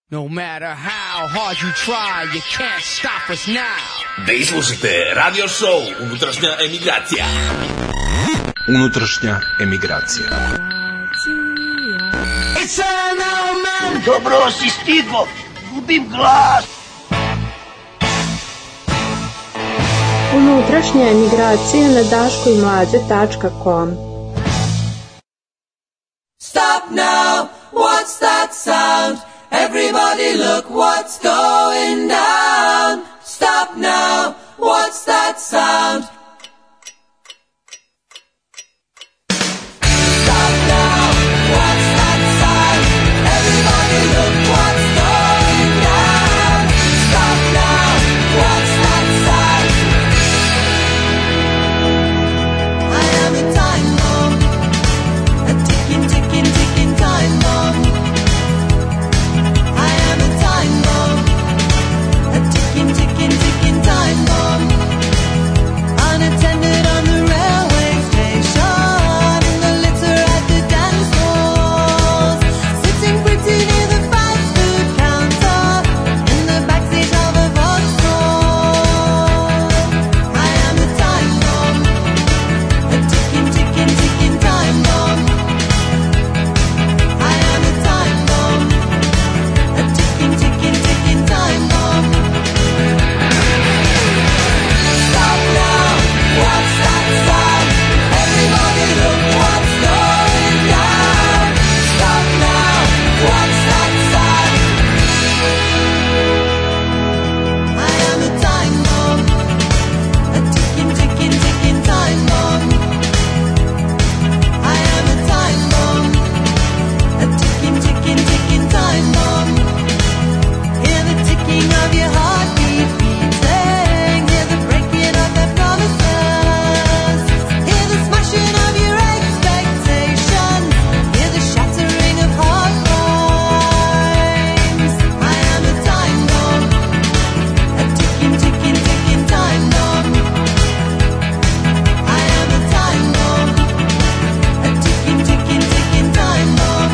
No matter how hard you try, you can't stop us now. Da slušate radio show Unutrašnja emigracija. Unutrašnja emigracija. Dobro si stigo, gubim glas. Unutrašnja emigracija na daškoimlađe.com. Stop now, what's that sound? Everybody look what's going down. Stop now, what's that sound? Stop now, what's that sound? Everybody look what's going down. Stop now, what's that sound? I am a time bomb, a ticking, ticking, ticking time bomb. Ticking time bomb, unattended on the railway station, in the litter at the dance halls, sitting pretty near the fast food counter, in the backseat of a Vauxhall. I am a time bomb, a ticking, ticking, ticking time bomb. I am a time bomb, a ticking, ticking, ticking time bomb. What's that sound? Everybody look what's going down. Stop now, what's that sound? I am a time bomb, a ticking, ticking, ticking time bomb. I am a time bomb, a ticking, ticking, ticking time bomb. Hear the ticking of your heartbeat beating, hear the breaking of their promises, hear the smashing of your expectations, hear the shattering of heart rhymes. I am a time bomb, a ticking, ticking, ticking time bomb. I am a time bomb, a ticking, ticking, ticking time bomb.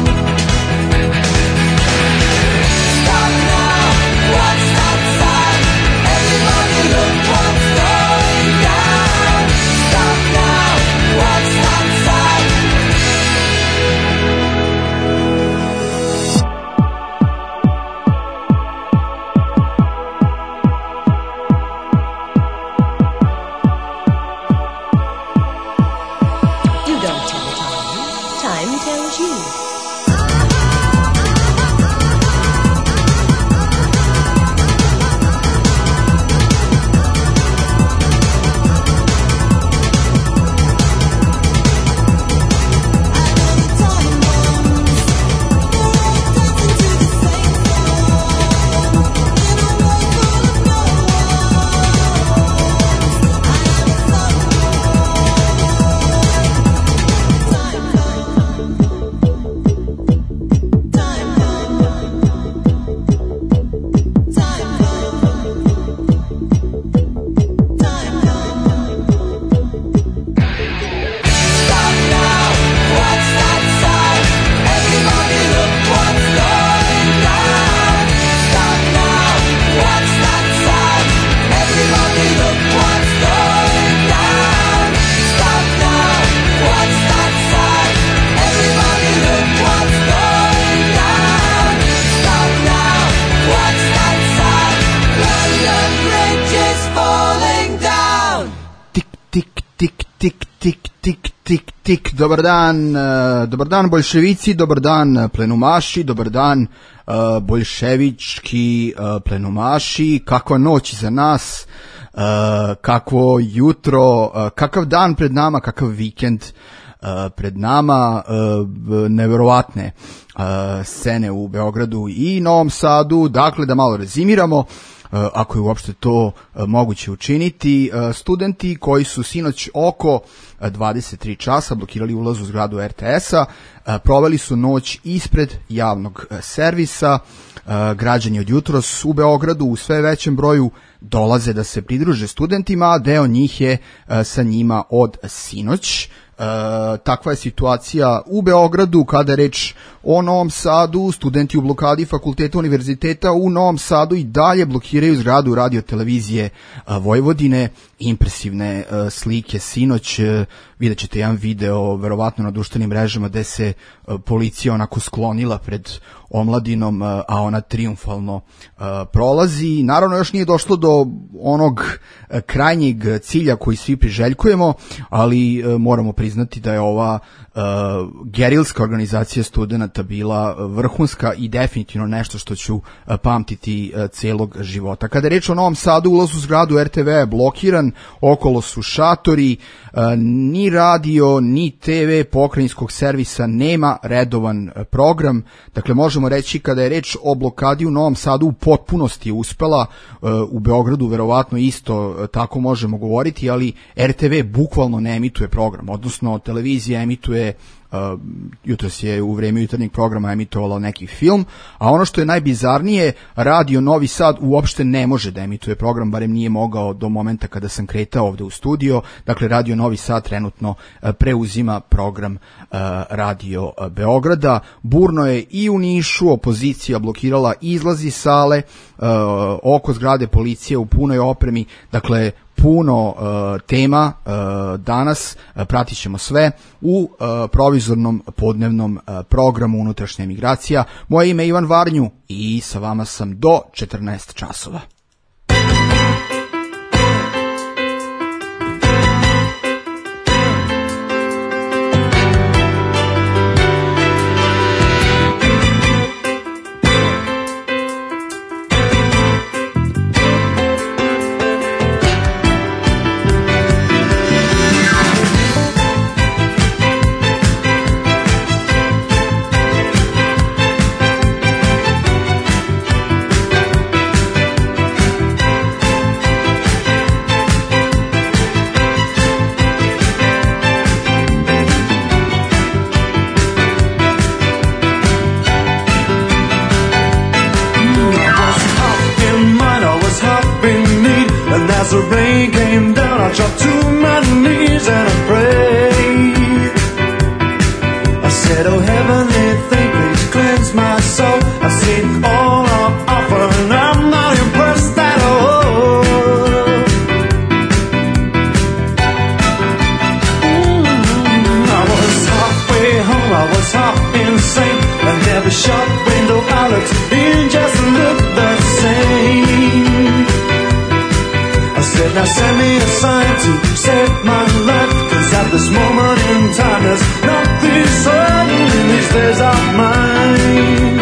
Stop now, what's that sound? Everybody look what's going down. Stop now, what's that sound? You don't tell time, time tells you. Stop now, what's that sound? Everybody look what's going down. Stop now, what's that sound? Everybody look what's going down. Stop now, what's that sound? Everybody look what's going down. Stop now, what's that sound? London Bridge is falling down. Tik, tik, tik, tik, tik, tik, tik, tik. Dobar dan boljševici, dobar dan plenumaši, dobar dan boljševički plenumaši. Kakva noć za nas, kakvo jutro, kakav dan pred nama, kakav vikend pred nama, neverovatne scene u Beogradu i Novom Sadu. Dakle, da malo rezimiramo, ako je uopšte to moguće učiniti. Studenti koji su sinoć oko 23 časa blokirali ulaz u zgradu RTS-a, proveli su noć ispred javnog servisa. Građani od jutros u Beogradu u sve većem broju dolaze da se pridruže studentima, a deo njih je sa njima od sinoć. takva je situacija u Beogradu. Kada je reč o Novom Sadu, studenti u blokadi fakulteta univerziteta u Novom Sadu i dalje blokiraju zgradu radio televizije Vojvodine. Impresivne slike sinoć, vidjet ćete jedan video verovatno na društvenim mrežama gde se policija onako sklonila pred omladinom, a ona triumfalno prolazi. Naravno još nije došlo do onog krajnjeg cilja koji svi priželjkujemo, ali moramo priznati da je ova gerilska organizacija studenata bila vrhunska i definitivno nešto što ću pamtiti celog života. Kada je reč o Novom Sadu, ulaz u zgradu RTV je blokiran, okolo su šatori, ni radio, ni TV pokrajinskog servisa nema redovan program. Dakle, možemo reći kada je reč o blokadi u Novom Sadu u potpunosti je uspela, u Beogradu verovatno isto tako možemo govoriti, ali RTV bukvalno ne emituje program, odnosno televizija emituje, jutros je u vreme jutarnjeg programa emitovala neki film, a ono što je najbizarnije, Radio Novi Sad uopšte ne može da emituje program, barem nije mogao do momenta kada sam kretao ovde u studio. Dakle, Radio Novi Sad trenutno preuzima program Radio Beograda. Burno je i u Nišu, opozicija blokirala izlazi sale, oko zgrade policije u punoj opremi. Dakle, puno tema danas, pratit ćemo sve u provizornom podnevnom programu Unutrašnja emigracija. Moje ime je Ivan Varnju i sa vama sam do 14 časova. The rain came down, I dropped to my knees and I prayed. I said, oh heavenly thing, please cleanse my soul. I've seen all on offer and I'm not impressed at all. I was halfway home, I was half insane, and every shop window I looked in just looked the same. Said, now send me a sign to save my life, 'cause at this moment in time there's nothing certain in these days of mine.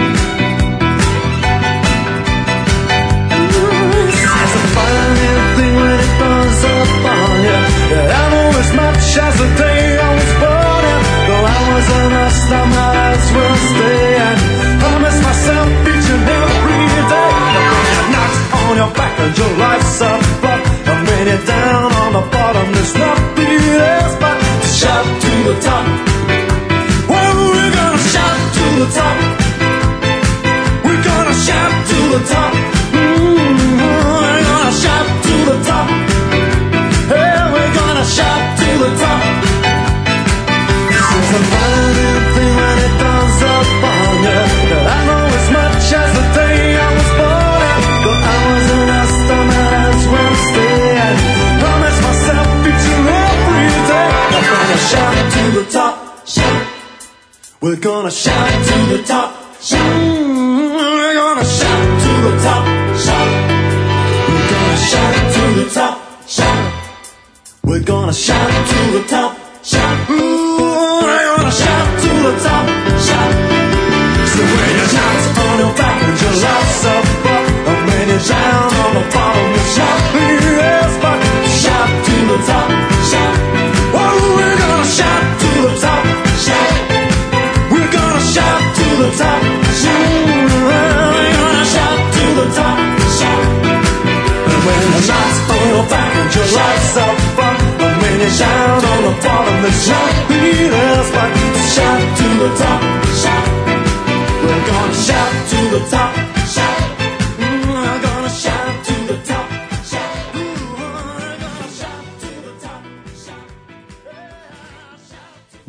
It's a funny thing when it comes up on you, that I know as much as the day I was born in. Though I was an lost, I might as well stay and promise myself each and every day that when you're knocked on your back and your life's up, when you're down on the bottom, there's nothing else but to shout to the top. Well, we're gonna shout to the top. We're gonna shout to the top. We're gonna shout to the top. Hey, we're gonna shout to the top. It's a funny thing when it comes up on you, that I know as much as the day I was born in. Though I was an lost, I might as well stay. Promise myself each and every day I'm gonna shout to the top, shout. We're gonna shout to the top, shout. We're gonna shout to the top, shout. We're gonna shout to the top, shout. We're gonna shout to the top, shout. We're gonna shout to the top, shout. So when you're knocked on your back and your life's up, and when you're down on the bottom, you shout. Shout to the top, shout. Oh, we're gonna shout to the top, shout. We're gonna shout to the top, shout. We're gonna shout to the top, shout. And when the knocks on your back and your life's up front, and when you're down on the bottom, there's nothing else but to shout to the top, shout. We're gonna shout to the top, shout. We're gonna shout to the top.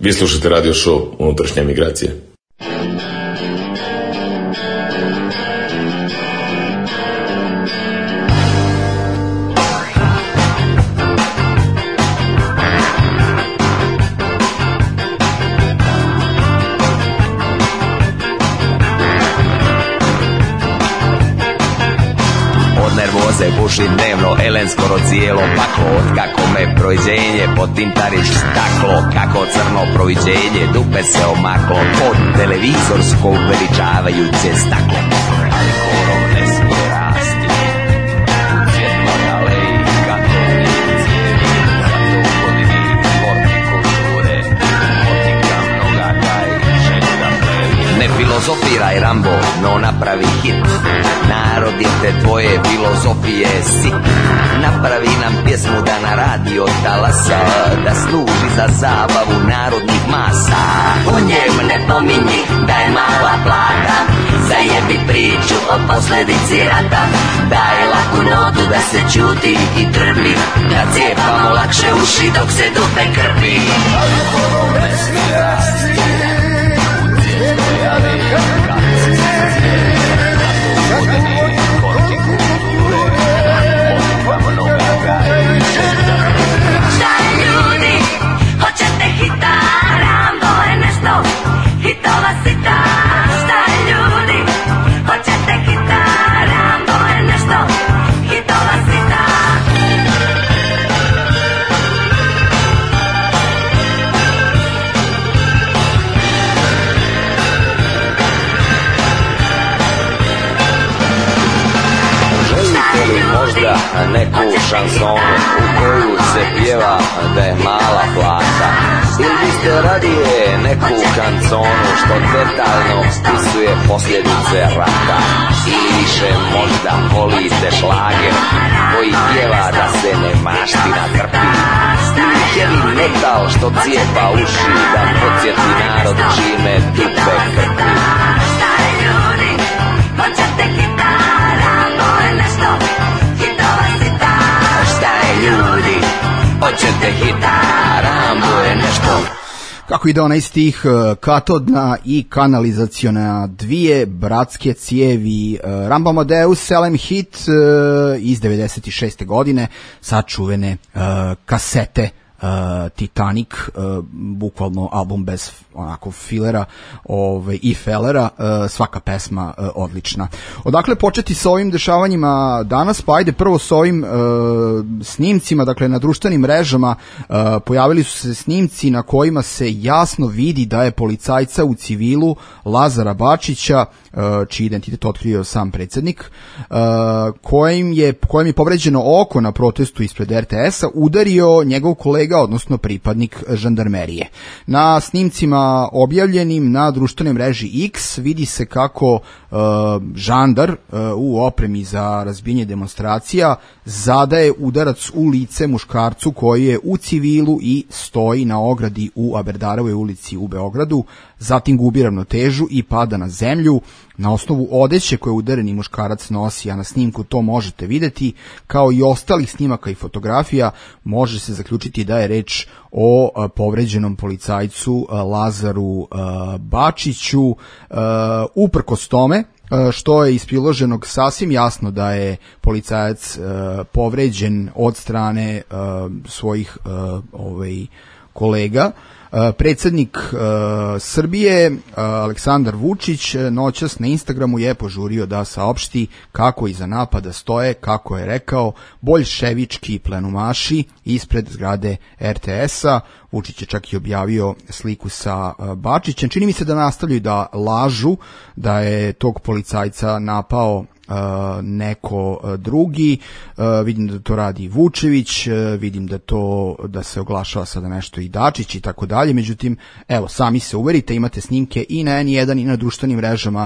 Vi slušate radio show Unutrašnja migracija. Pušim dnevno, Elen skoro cijelo paklo. Otkako me proviđenje pod tintariš staklo. Kako crno proviđenje, dupe se omaklo. Pod televizorsko veličavajuće staklo. Ali korom ne smije rasti u cvjetnoj aleji katolici. Zato u godini hortikulture potika mnoga kaj željka plevi. Ne filozofiraj Rambo, no napravi hit. Narod je te tvoje filozofije sit. Napravi nam pjesmu da na radio talasa, da služi za zabavu narodnih masa. O njem ne pominji da je mala plata, zajebi priču o posljedici rata. Daj laku notu da se čuti i trpi, da cijepamo lakše uši dok se dupe krpi. Ali korom ne smije rasti u cvjetnoj aleji katolici. Šta je ljudi, hoćete hita, Rambo je nešto, hitova sita. Šta je ljudi, hoćete hita, Rambo je nešto, hitova sita. Želite li možda neku šansonu u koju se pjeva da je mala plata? Ili biste radije neku kanconu što detaljno spisuje posljedice rata? Ili više možda volite šlager koji pjeva da se nemaština trpi? Ili heavy metal što cijepa uši da podsjeti narod čime dupe krpi? Šta je ljudi, hoćete hita, Rambo je nešto, hitova sita. Šta je ljudi, hoćete hita, Rambo je nešto. Kako ide onaj stih, katodna i kanalizaciona dvije bratske cijevi, Rambo Amadeus Selem hit iz 96. godine sa čuvene kasete Titanic, bukvalno album bez onako filera i felera, svaka pesma odlična. Odakle početi sa ovim dešavanjima danas? Pa ajde prvo sa ovim snimcima, dakle na društvenim mrežama pojavili su se snimci na kojima se jasno vidi da je policajca u civilu Lazara Bačića, čiji identitet otkrio sam predsjednik, kojem je povređeno oko na protestu ispred RTS-a, udario njegov kolega, odnosno pripadnik žandarmerije. Na snimcima objavljenim na društvenoj mreži X vidi se kako žandar u opremi za razbijanje demonstracija zadaje udarac u lice muškarcu koji je u civilu i stoji na ogradi u Aberdarovoj ulici u Beogradu, zatim gubi ravnotežu i pada na zemlju. Na osnovu odeće koje udareni muškarac nosi, a na snimku to možete vidjeti, kao i ostalih snimaka i fotografija, može se zaključiti da je reč o povređenom policajcu Lazaru Bačiću. Uprkos tome što je iz priloženog sasvim jasno da je policajac povređen od strane svojih kolega, predsjednik Srbije Aleksandar Vučić noćas na Instagramu je požurio da saopšti kako iza napada stoje, kako je rekao, boljševički plenumaši ispred zgrade RTS-a. Vučić je čak i objavio sliku sa Bačićem. Čini mi se da nastavljaju da lažu da je tog policajca napao neko drugi. Vidim da to radi Vučević, vidim da se oglašava sada nešto i Dačić i tako dalje. Međutim, evo, sami se uverite, imate snimke i na N1 i na društvenim mrežama,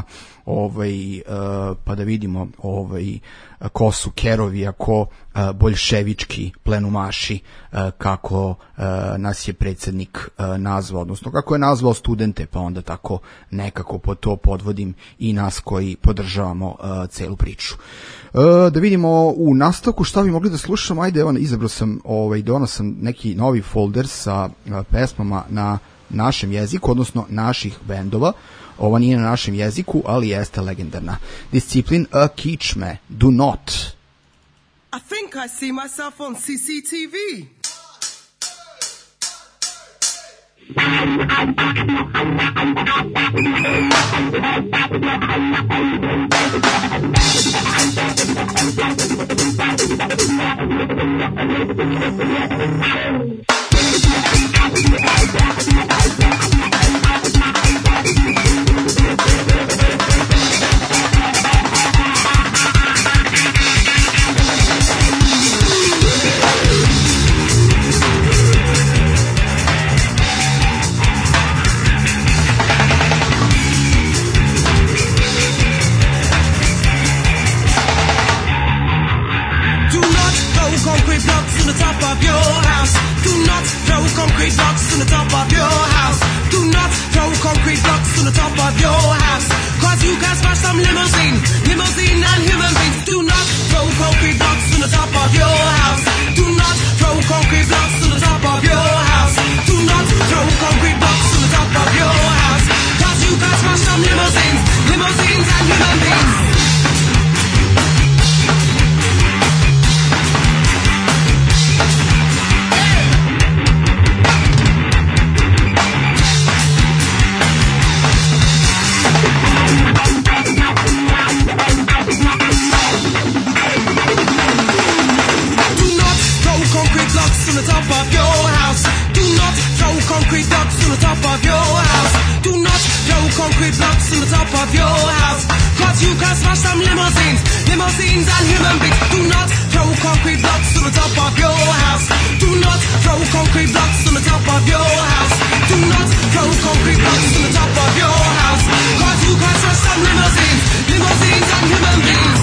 pa da vidimo ko su kerovi, ako boljševički plenumaši, kako nas je predsjednik nazvao, odnosno kako je nazvao studente, pa onda tako nekako po to podvodim i nas koji podržavamo celu priču. Da vidimo u nastavku šta bi mogli da slušamo. Ajde, evo, izabrao sam, donao sam neki novi folder sa pesmama na našem jeziku, odnosno naših bendova. Ova nije na našem jeziku, ali jeste legendarna. Discipline a Kičme, Do Not. I think I see myself on CCTV. Concrete blocks on the top of your house. Do not throw concrete blocks on the top of your house. Do not throw concrete blocks on the top of your house. Cause you can smash some limousine and human beings. Do not throw concrete blocks on the top of your house. Do not throw concrete blocks on the top of your house. Do not throw concrete blocks on the top of your house. Cause you can smash some limousines and human beings. On the top of your house. Do not throw concrete blocks on the top of your house. Do not throw concrete blocks on the top of your house. Cause you can smash some limousines and human beings. Do not throw concrete blocks on the top of your house. Do not throw concrete blocks on the top of your house. Do not throw concrete blocks on the top of your house. Cause you can smash some limousines and human beings.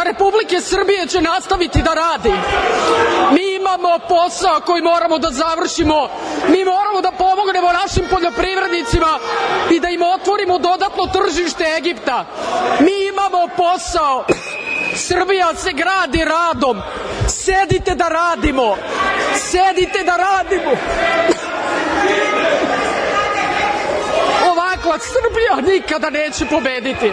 Republike Srbije će nastaviti da radi. Mi imamo posao koji moramo da završimo. Mi moramo da pomognemo našim poljoprivrednicima i da im otvorimo dodatno tržište Egipta. Mi imamo posao. Srbija se gradi radom. Sedite da radimo. Sedite da radimo. Ovakva Srbija nikada neće pobediti.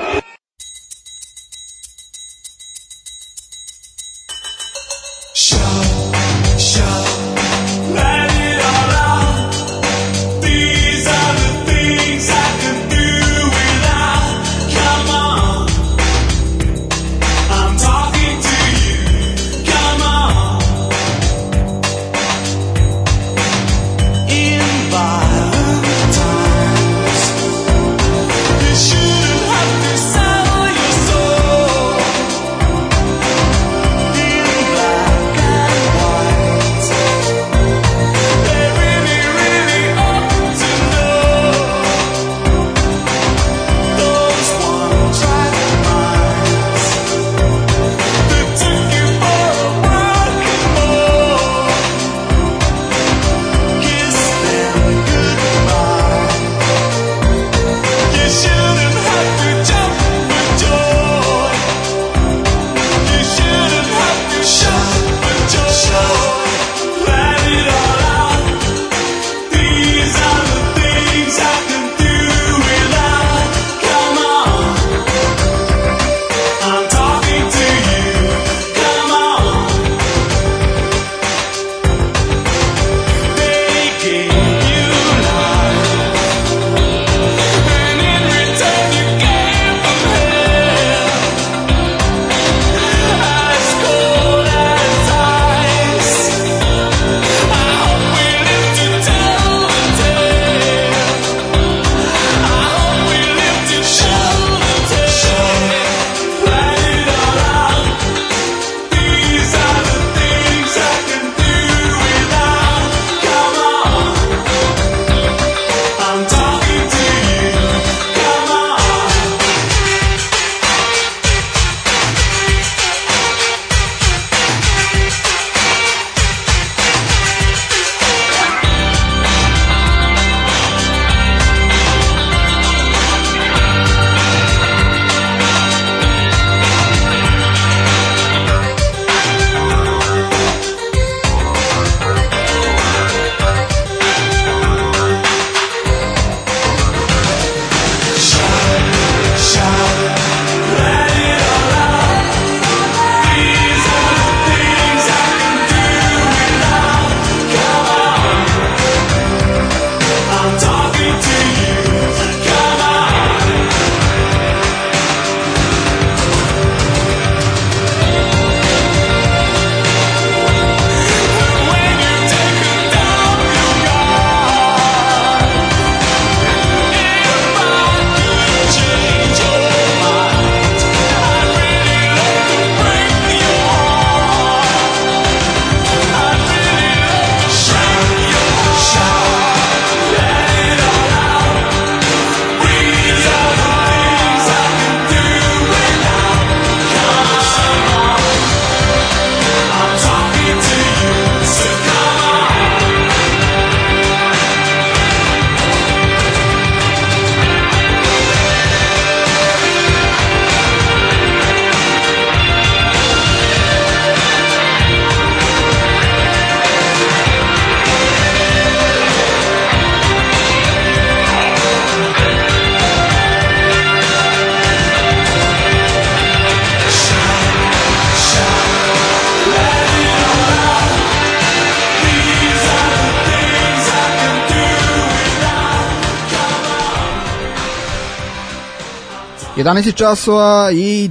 Jedanaest časova i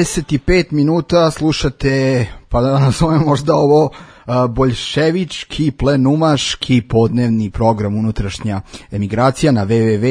25 minuta, slušate, pa da nazovem možda ovo boljševički, plenumaški podnevni program Unutrašnja emigracija na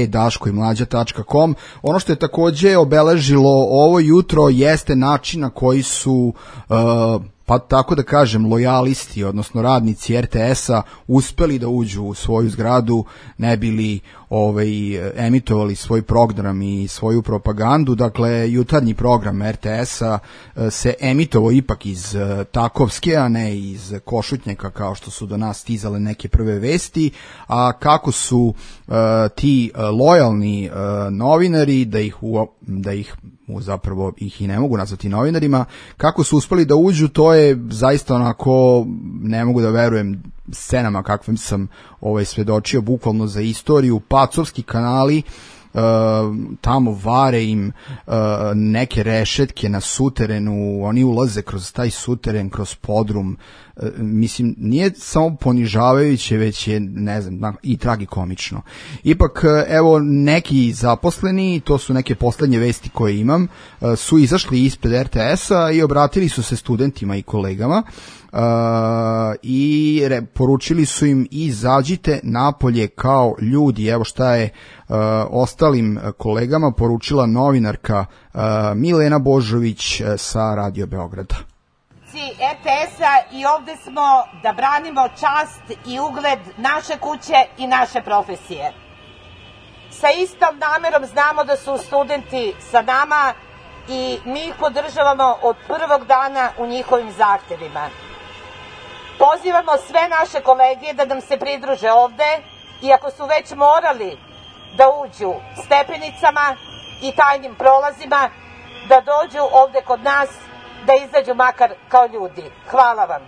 www.daškoimlađa.com. Ono što je takođe obeležilo ovo jutro jeste način na koji su pa tako da kažem lojalisti, odnosno radnici RTS-a uspeli da uđu u svoju zgradu, ne bili emitovali svoj program i svoju propagandu. Dakle, jutarnji program RTS-a se emitovao ipak iz Takovske, a ne iz Košutnjaka kao što su do nas stizale neke prve vesti, a kako su ti lojalni novinari, zapravo ih i ne mogu nazvati novinarima, kako su uspeli da uđu, to je zaista onako, ne mogu da verujem scenama kakvim sam svedočio, bukvalno za istoriju. Pacovski kanali tamo vare im neke rešetke na suterenu, oni ulaze kroz taj suteren, kroz podrum. Mislim, nije samo ponižavajuće, već je, ne znam, i tragikomično. Ipak, evo, neki zaposleni, to su neke poslednje vesti koje imam, su izašli ispred RTS-a i obratili su se studentima i kolegama i poručili su im: izađite napolje kao ljudi. Evo šta je ostalim kolegama poručila novinarka Milena Božović sa Radio Beograda. RTS-a i ovde smo da branimo čast i ugled naše kuće i naše profesije. Sa istom namerom znamo da su studenti sa nama i mi ih podržavamo od prvog dana u njihovim zahtevima. Pozivamo sve naše kolege da nam se pridruže ovde i ako su već morali da uđu stepenicama i tajnim prolazima, da dođu ovde kod nas, da izađu makar kao ljudi. Hvala vam.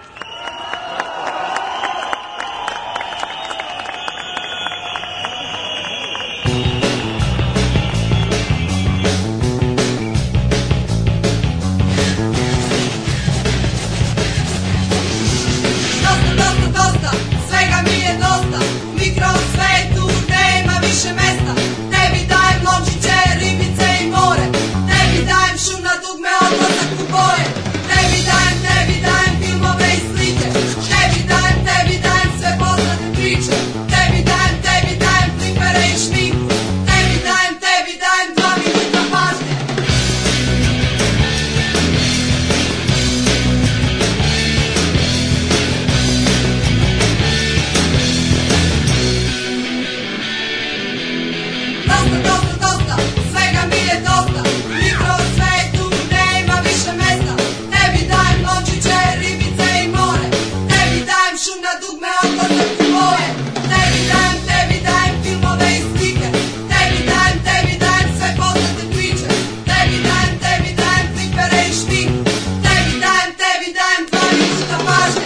Dosta, svega mi je dosta. U mikrosvetu nema više mesta. Tebi dajem lončiće, ribice i more. Tebi dajem šum na dugme, odlazak u boje. Tebi dajem filmove i slike. Tebi dajem sve poznate priče. Tebi dajem flipere i šminku. Tebi dajem 2 minuta pažnje. Dosta, svega mi je dosta. U mikrosvetu nema više mesta. Tebi dajem lončiće, ribice i more. Tebi dajem šum na dugme, odlazak u boje. Tebi dajem filmove i slike. Tebi dajem sve poznate priče. Tebi dajem flipere i šminku. Tebi dajem 2 minuta pažnje.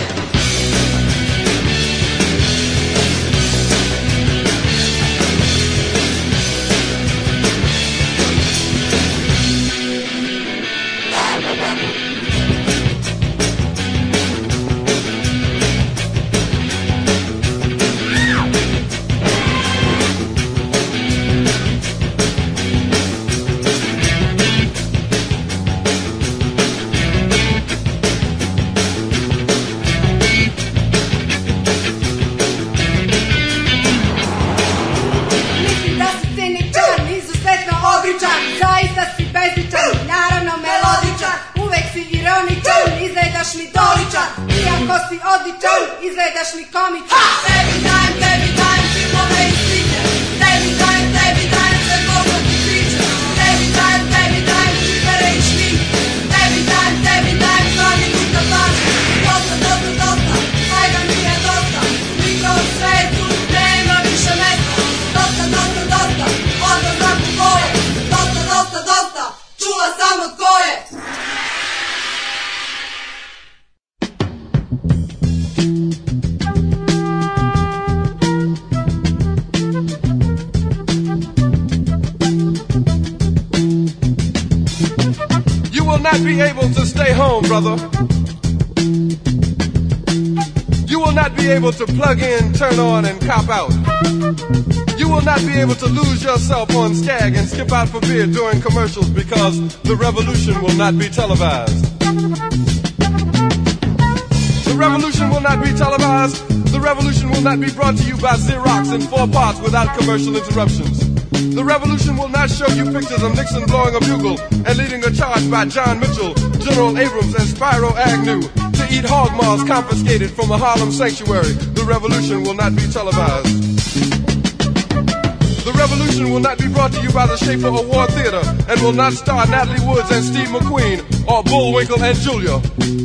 Zaista si bezičan, naravno melodičan. Uvek si ironičan, izgledaš mi doličan. Iako si odličan, izgledaš mi komičan. Tebi dajem filmove i slike. Tebi dajem sve poznate priče. Tebi dajem flipere i šminku. Tebi dajem 2 minuta pažnje. Dosta, svega mi je dosta. U mikrosvetu nema više mesta. Dosta, odlazak u boje. Dosta, čula sam od koje. You will not be able to stay home, brother. You will not be able to plug in, turn on, and cop out. You will not be able to lose yourself on Skag and skip out for beer during commercials because the revolution will not be televised. The revolution will not be televised. The revolution will not be brought to you by Xerox in 4 parts without commercial interruptions. The revolution will not show you pictures of Nixon blowing a bugle and leading a charge by John Mitchell, General Abrams, and Spyro Agnew to eat hog maws confiscated from a Harlem sanctuary. The revolution will not be televised. The revolution will not be brought to you by the Schaefer Award Theater and will not star Natalie Woods and Steve McQueen or Bullwinkle and Julia.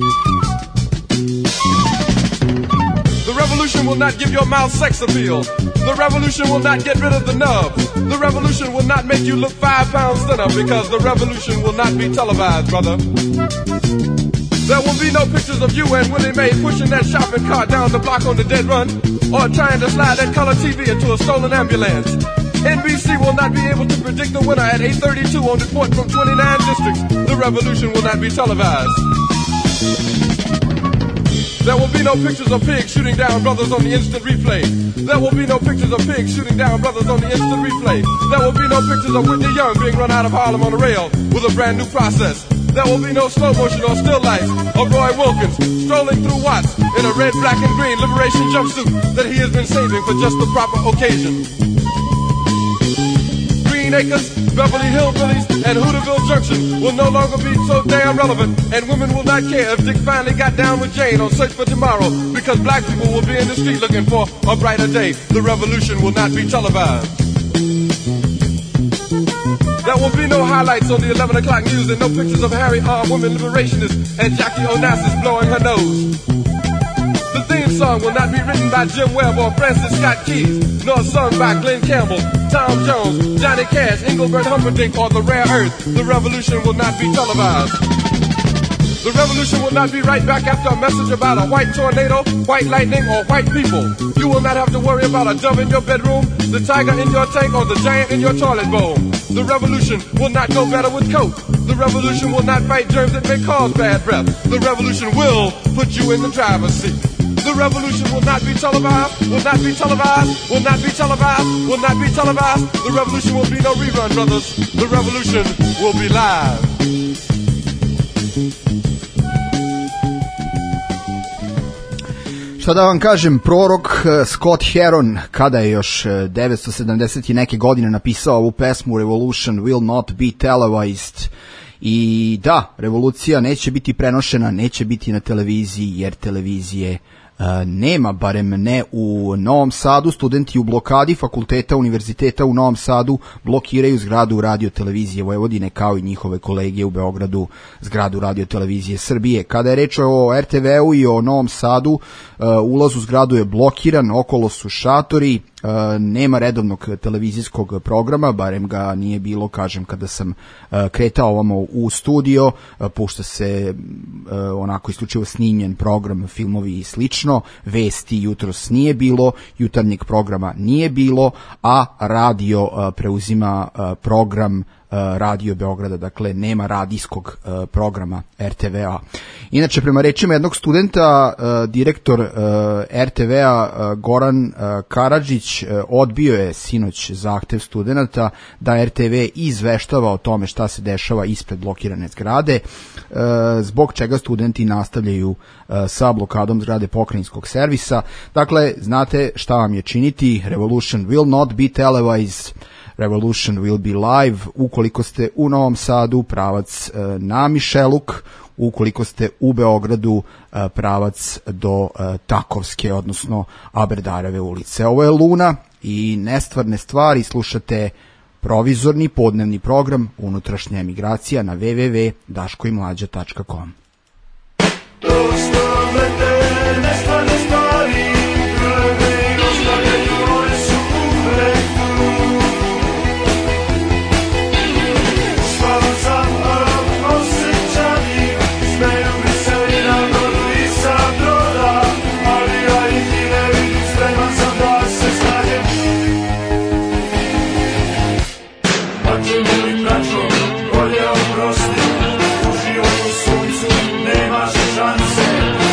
The revolution will not give your mouth sex appeal. The revolution will not get rid of the nubs. The revolution will not make you look 5 pounds thinner because the revolution will not be televised, brother. There will be no pictures of you and Willie Mae pushing that shopping cart down the block on the dead run or trying to slide that color TV into a stolen ambulance. NBC will not be able to predict the winner at 8:32 on report from 29 districts. The revolution will not be televised. There will be no pictures of pigs shooting down brothers on the instant replay. There will be no pictures of pigs shooting down brothers on the instant replay. There will be no pictures of Whitney Young being run out of Harlem on a rail with a brand new process. There will be no slow motion or still lights of Roy Wilkins strolling through Watts in a red, black, and green liberation jumpsuit that he has been saving for just the proper occasion. Green Acres, Beverly Hillbillies, and Hooterville Junction will no longer be so damn relevant, and women will not care if Dick finally got down with Jane on Search for Tomorrow, because black people will be in the street looking for a brighter day. The revolution will not be televised. There will be no highlights on the 11 o'clock news and no pictures of Harry armed women liberationists and Jackie Onassis blowing her nose. The theme song will not be written by Jim Webb or Francis Scott Keys, nor sung by Glenn Campbell, Tom Jones, Johnny Cash, Engelbert Humperdinck, or The Rare Earth. The revolution will not be televised. The revolution will not be right back after a message about a white tornado, white lightning, or white people. You will not have to worry about a dove in your bedroom, the tiger in your tank, or the giant in your toilet bowl. The revolution will not go better with Coke. The revolution will not fight germs that may cause bad breath. The revolution will put you in the driver's seat. The revolution will not be televised, will not be televised, will not be televised, will not be televised. The revolution will be no rerun, brothers. The revolution will be live. Šta da vam kažem, prorok Scott Heron, kada je još 970 i neke godine napisao ovu pesmu Revolution will not be televised. I da, revolucija neće biti prenošena, neće biti na televiziji, jer televizije nema, barem ne u Novom Sadu. Studenti u blokadi fakulteta Univerziteta u Novom Sadu blokiraju zgradu Radio televizije Vojvodine, kao i njihove kolege u Beogradu zgradu Radio televizije Srbije. Kada je reč o RTV-u i o Novom Sadu, ulaz u zgradu je blokiran, okolo su šatori, nema redovnog televizijskog programa, barem ga nije bilo, kažem, kada sam kretao ovamo u studio. Pušta se onako isključivo snimljen program, filmovi i slično. Vesti jutros nije bilo, jutarnjeg programa nije bilo, a radio preuzima program Radio Beograda, dakle nema radijskog programa RTV-a. Inače, prema rečima jednog studenta, direktor RTV-a Goran Karadžić odbio je sinoć zahtev studenta da RTV izveštava o tome šta se dešava ispred blokirane zgrade, zbog čega studenti nastavljaju sa blokadom zgrade pokrajinskog servisa. Dakle, znate šta vam je činiti. Revolution will not be televised. Revolution will be live. Ukoliko ste u Novom Sadu, pravac na Mišeluk. Ukoliko ste u Beogradu, pravac do Takovske, odnosno Aberdareve ulice. Ovo je Luna i Nestvarne stvari. Slušate provizorni podnevni program Unutrašnja emigracija na www.daškoimlađa.com. Nema se šanse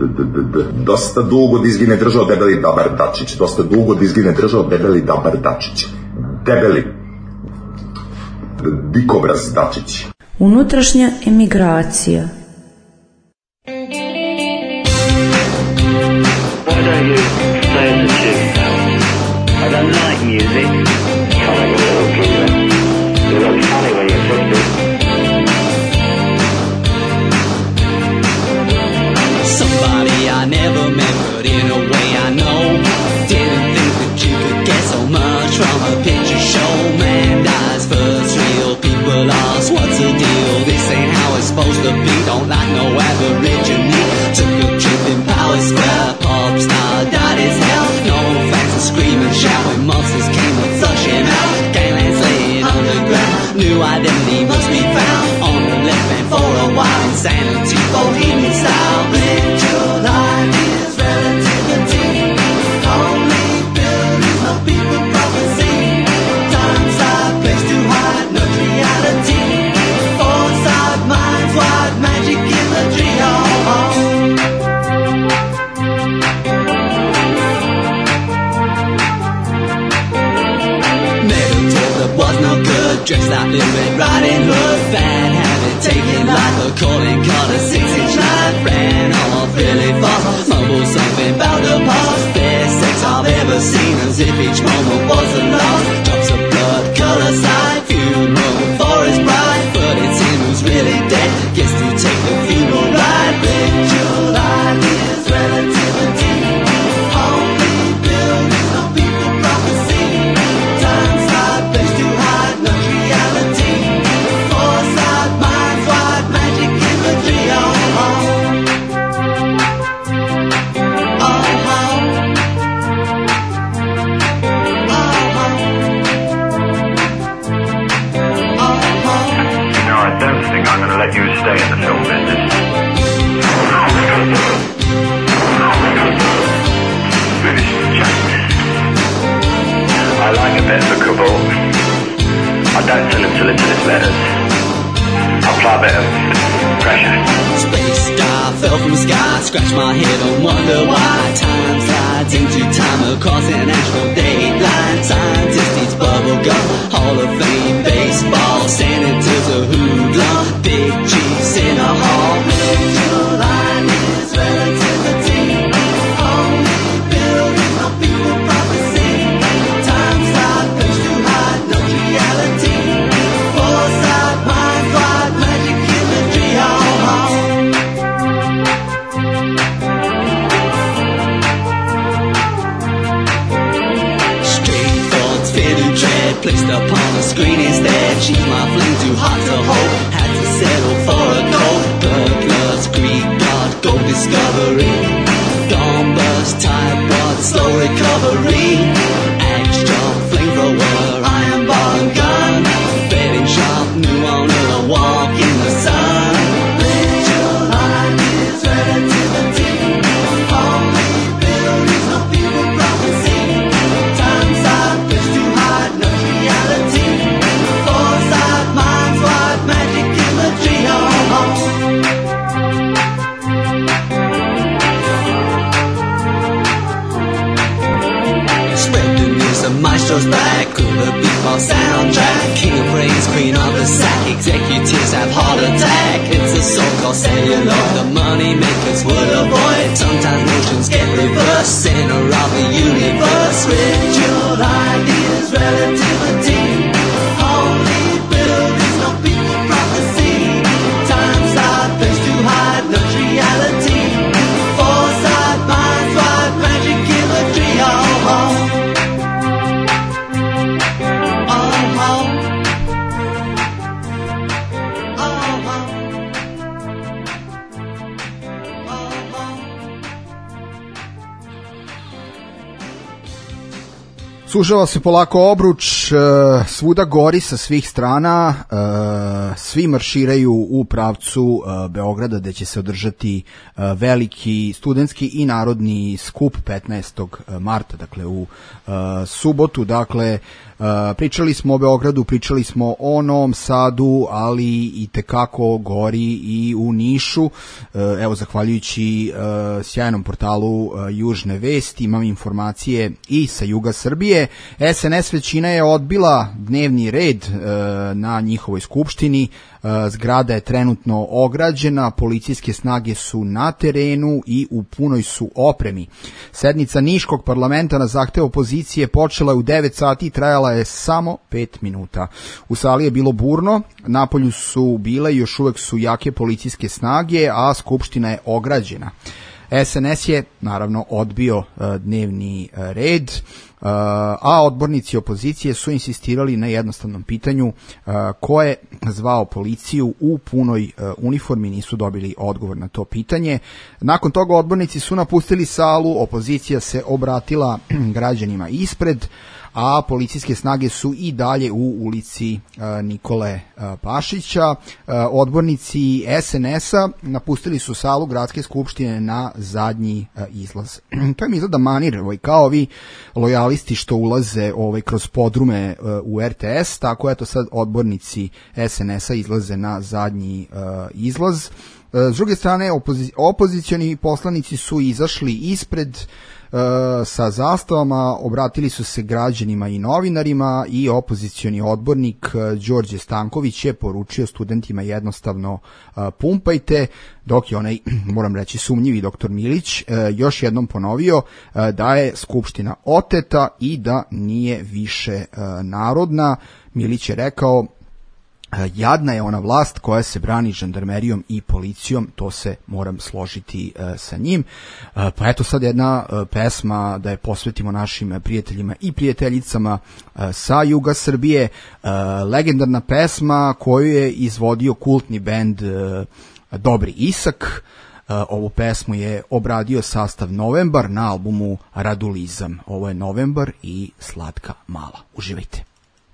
Dosta dugo da izgine držao debeli Dabar Dačić. Dosta dugo da izgine držao debeli Dabar Dačić. Debeli. Dikobraz Dačić. Unutrašnja emigracija. Why don't you stay in the tune now? I don't like music. Kind of a little geezer. You look funny when you're 50. Somebody I never met, but in a way I know. Didn't think that you could get so much from a picture show. Man dies first, real people ask, what's the deal? This ain't how it's supposed to be. Don't like no aborigine. Took a trip in Power Square. Pop star died as hell. No fans are screaming, shouting. Monsters came to flush him out. Ganglands laying underground. New identity must be found. On the left band for a while. Insanity, bohemian style. Live your life is relativity. Only buildings, no people, prophecy. Times high, place too high, no reality. Foresight, minds wide, magic imagery. Was no good, dressed like Little Red Riding Hood. Bad habit, taking life, a calling card, a 6-inch knife. Ran off really fast, mumbled something about the past. Best sex I've ever seen, as if each moment was the last. Drops of blood, colour side, funeral for his bride. But it's him who's really dead, gets to take the funeral ride. Ritual ideas, relativity. Only buildings, no people, prophecy. Times high, place too high, no reality. Foresight, minds wide, magic imagery. Oh, oh. Oh, oh. Oh, oh. Oh, oh. No, I don't think I'm going to let you stay in the film business. British Jack. I like a bit of a cabal. I don't send him solicitors letters. I apply a bit of pressure. Space star fell from sky, scratch my head and wonder why. Time slides into time across an astral dateline. Scientist eats bubble gum, Hall of Fame baseball. Senators a hoodlum, big chiefs in a hall. Ritual line is relativity. Only buildings, no people, prophecy. Time slide, place too high, no reality. Foresight, minds wide, magic imagery. Oh, oh. Straight thoughts, fear to tread, placed upon the screen instead. She's my flame, too hot to hold. Had to settle for a cold. Burglars, Greek god, gold discovery. Gone bust, type rod, slow recovery. Axe strong, flamethrower, iron bar and gun. Betting shop, new owner, walk in the sun. Ritual line is relativity. Only buildings, no people, prophecy. Times high, place too high, no reality. Foresight, minds wide, magic imagery. Oh, oh. Spread the news, the maestro's back. Cool the beatbox soundtrack. King of brains, queen of the sack. Executives have heart attack. It's a so-called celluloid. The money makers would avoid. Sometimes notions get reversed. Center of the universe. Ritual ideas, relativity. Only buildings, no people, prophecy. Times high, place too high, no reality. Foresight, minds wide, magic imagery. Oh, oh. Oh, oh. Oh, oh. Sužava se polako obruč, svuda gori sa svih strana, svi marširaju u pravcu Beograda gde će se održati veliki studentski i narodni skup 15. marta, dakle u subotu, dakle Pričali smo o Beogradu, pričali smo o Novom Sadu, ali i tekako gori i u Nišu. Evo, zahvaljujući sjajnom portalu Južne vesti, imam informacije i sa juga Srbije. SNS većina je odbila dnevni red na njihovoj skupštini. Zgrada je trenutno ograđena, policijske snage su na terenu i u punoj su opremi. Sednica Niškog parlamenta na zahtev opozicije počela je u 9 sati i trajala je samo 5 minuta. U sali je bilo burno, napolju su bile i još uvek su jake policijske snage, a skupština je ograđena. SNS je naravno odbio dnevni red, a odbornici opozicije su insistirali na jednostavnom pitanju ko je zvao policiju u punoj uniformi, nisu dobili odgovor na to pitanje. Nakon toga odbornici su napustili salu, opozicija se obratila građanima ispred, a policijske snage su i dalje u ulici Nikole Pašića. Odbornici SNS-a napustili su salu Gradske skupštine na zadnji izlaz. To mi izgleda manir, kao ovi lojalisti što ulaze kroz podrume u RTS, tako eto sad odbornici SNS-a izlaze na zadnji izlaz. S druge strane, opozicioni poslanici su izašli ispred sa zastavama, obratili su se građanima i novinarima i opozicioni odbornik Đorđe Stanković je poručio studentima jednostavno pumpajte, dok je onaj, moram reći, sumnjivi doktor Milić još jednom ponovio da je skupština oteta i da nije više narodna. Milić je rekao: jadna je ona vlast koja se brani žandarmerijom i policijom, to se moram složiti sa njim. Pa eto sad jedna pesma da je posvetimo našim prijateljima i prijateljicama sa juga Srbije. Legendarna pesma koju je izvodio kultni bend Dobri Isak. Ovu pesmu je obradio sastav Novembar na albumu Radulizam. Ovo je Novembar i Slatka mala. Uživajte.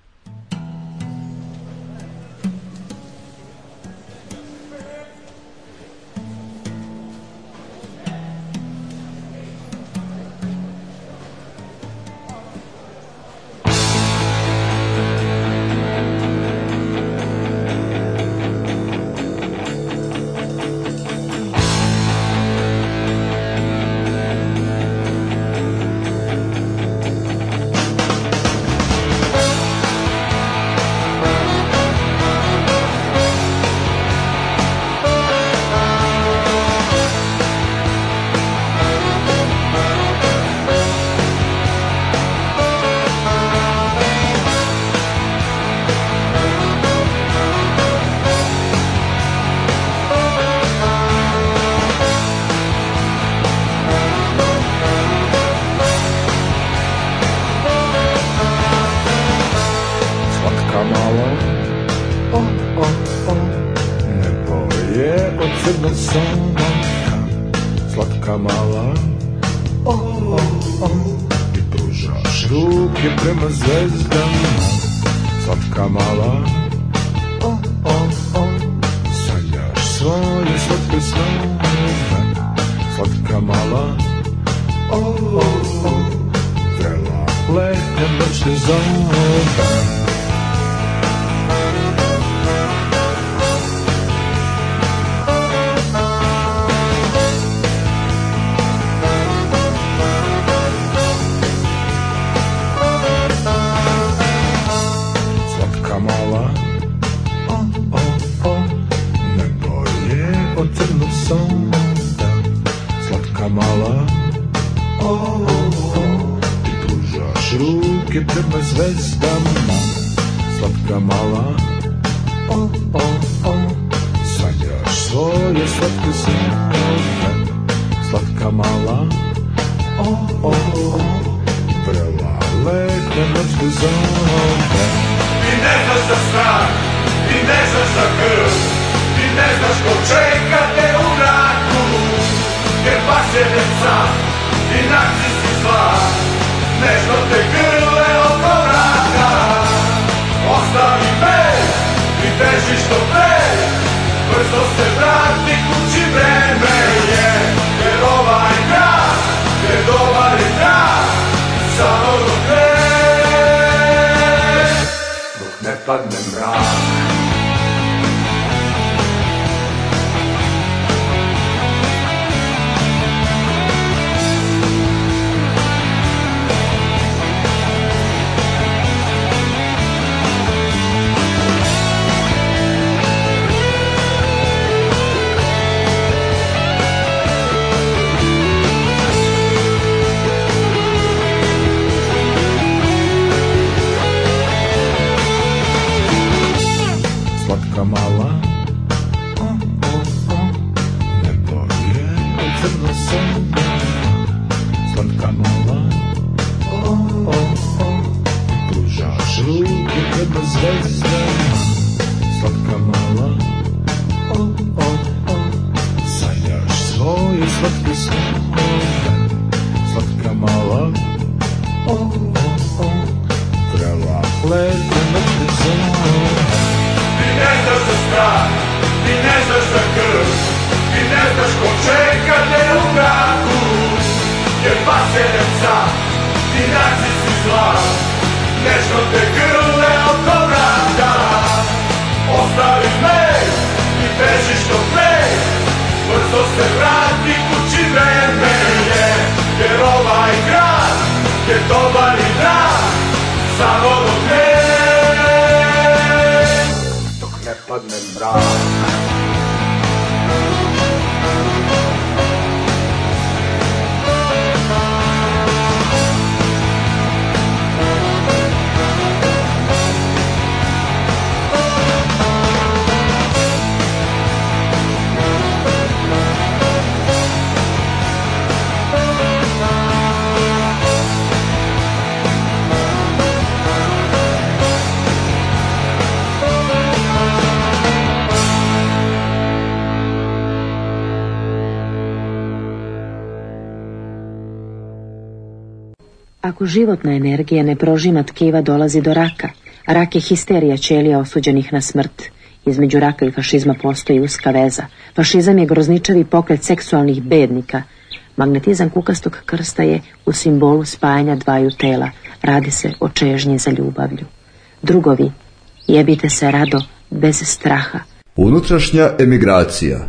Slatka mala, i pružaš ruke prema zvezdama. Slatka mala, sanjaš svoje slatke snove. Slatka mala, vrela letnja noć te zove. Mala, ti pružaš ruke prema zvezdama. Slatka mala, sanjaš svoje slatke snove. Slatka mala, vrela letnja noć te zove. Ti ne znaš za strah, ti ne znaš za krv, ti ne znaš ko čeka te u mraku. Jer pasjenica i narcisi zla nešto te grle oko vrata. Ostavi me i teži što pre, brzo se vrati kući, vreme je. Jer ovaj grad je dobar i grad, samo do pre. padne mrak. Slatka mala, nebo je crno sebe. Slatka mala, pružaš ruke prema zvezdama. Slatka mala, sanjaš svoje slatke snove. Slatka mala, vrela plete mrtve zove. Ti ne znaš za strah, ti ne znaš za krv, ti ne znaš ko čeka te u mraku. Jer pasenem sam, ti narcisi zla, nešto te grle oko vrata. Ostavi me i beži što pre, brzo se vrati kući vreme je. Jer ovaj grad je dobar i drag, samo dok ne padne mrak. Ako životna energija ne prožima tkiva, dolazi do raka. Rak je histerija ćelija osuđenih na smrt. Između raka i fašizma postoji uska veza. Fašizam je grozničavi pokret seksualnih bednika. Magnetizam kukastog krsta je u simbolu spajanja dvaju tela. Radi se o čežnji za ljubavlju. Drugovi, jebite se rado, bez straha. Unutrašnja emigracija.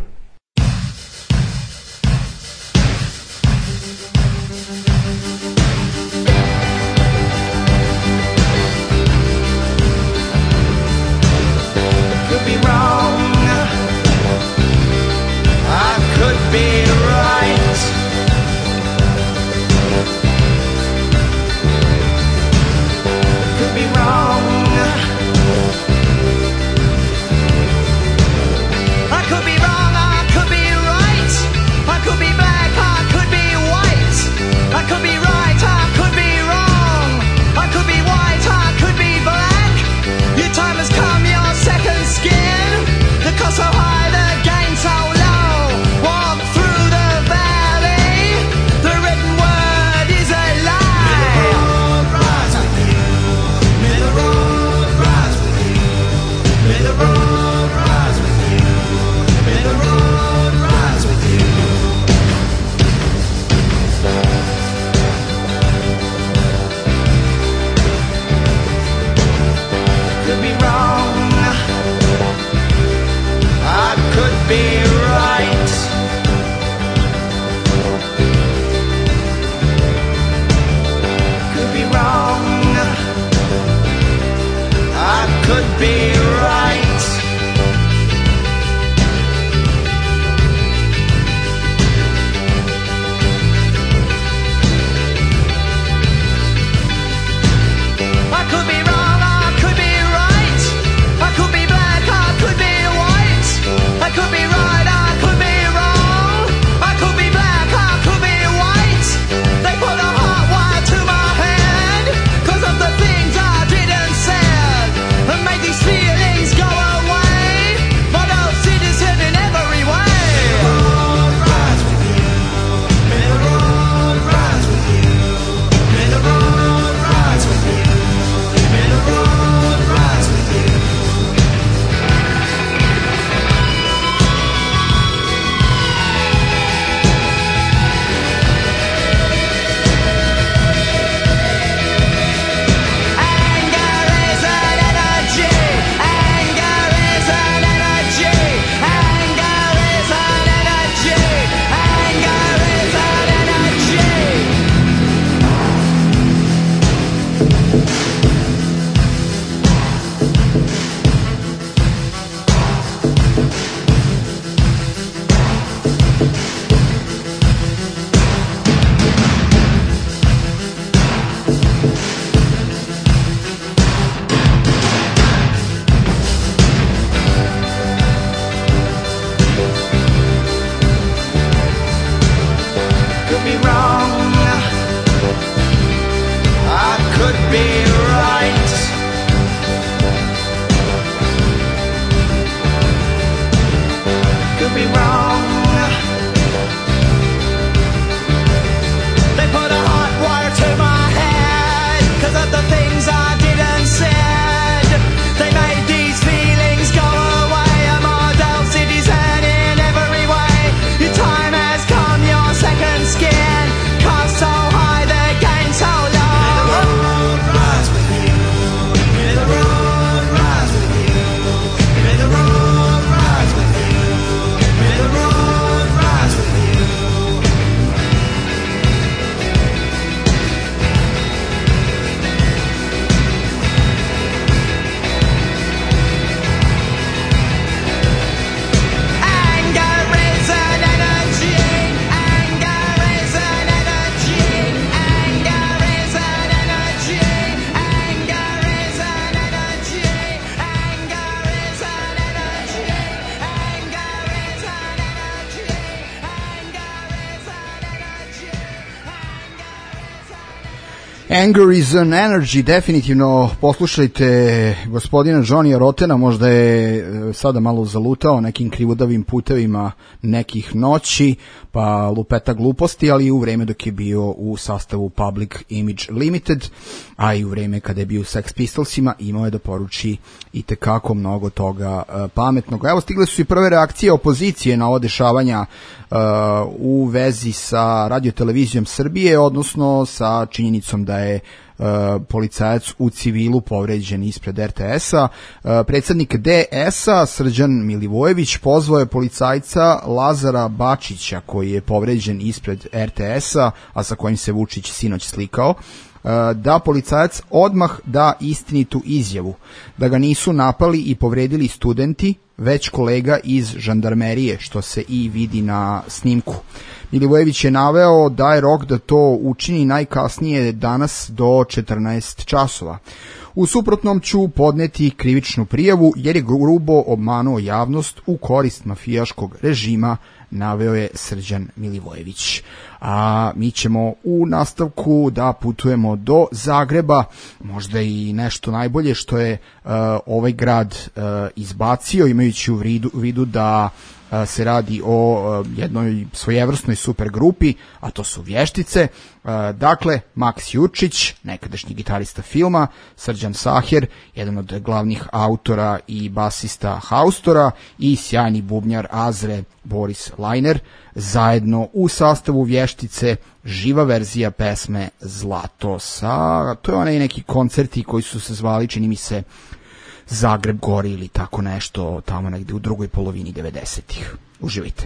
Anger is an energy, definitivno poslušajte gospodina Johnnyja Rottena, možda je sada malo zalutao nekim krivudavim putevima nekih noći, pa lupeta gluposti, ali i u vreme dok je bio u sastavu Public Image Limited, a i u vreme kada je bio u Sex Pistolsima, imao je da poruči i tekako mnogo toga pametnog. Evo, stigle su i prve reakcije opozicije na ovo dešavanja u vezi sa Radio-televizijom Srbije, odnosno sa činjenicom da je policajac u civilu povređen ispred RTS-a. Predsednik DS-a Srđan Milivojević pozvao je policajca Lazara Bačića, koji je povređen ispred RTS-a, a sa kojim se Vučić sinoć slikao, da policajac odmah da istinitu izjavu, da ga nisu napali i povredili studenti, već kolega iz žandarmerije, što se i vidi na snimku. Milivojević je naveo da je rok da to učini najkasnije danas do 14 časova. U suprotnom ću podneti krivičnu prijavu jer je grubo obmanuo javnost u korist mafijaškog režima, naveo je Srđan Milivojević. A mi ćemo u nastavku da putujemo do Zagreba, možda i nešto najbolje što je ovaj grad izbacio, imajući u vidu da se radi o jednoj svojevrsnoj supergrupi, a to su Vještice. Dakle, Maks Jurčić, nekadašnji gitarista filma, Srđan Saher, jedan od glavnih autora i basista Haustora, i sjajni bubnjar Azre Boris Lajner, zajedno u sastavu Vještice, živa verzija pesme Zlato. To je onaj neki koncerti koji su se zvali, čini mi se, Zagreb gori ili tako nešto, tamo negde u drugoj polovini 90-ih. Uživajte.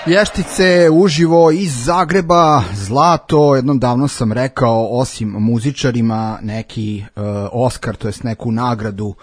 Vještice uživo iz Zagreba, zlato, jednom davno sam rekao, osim muzičarima, neki Oskar, to jest neku nagradu,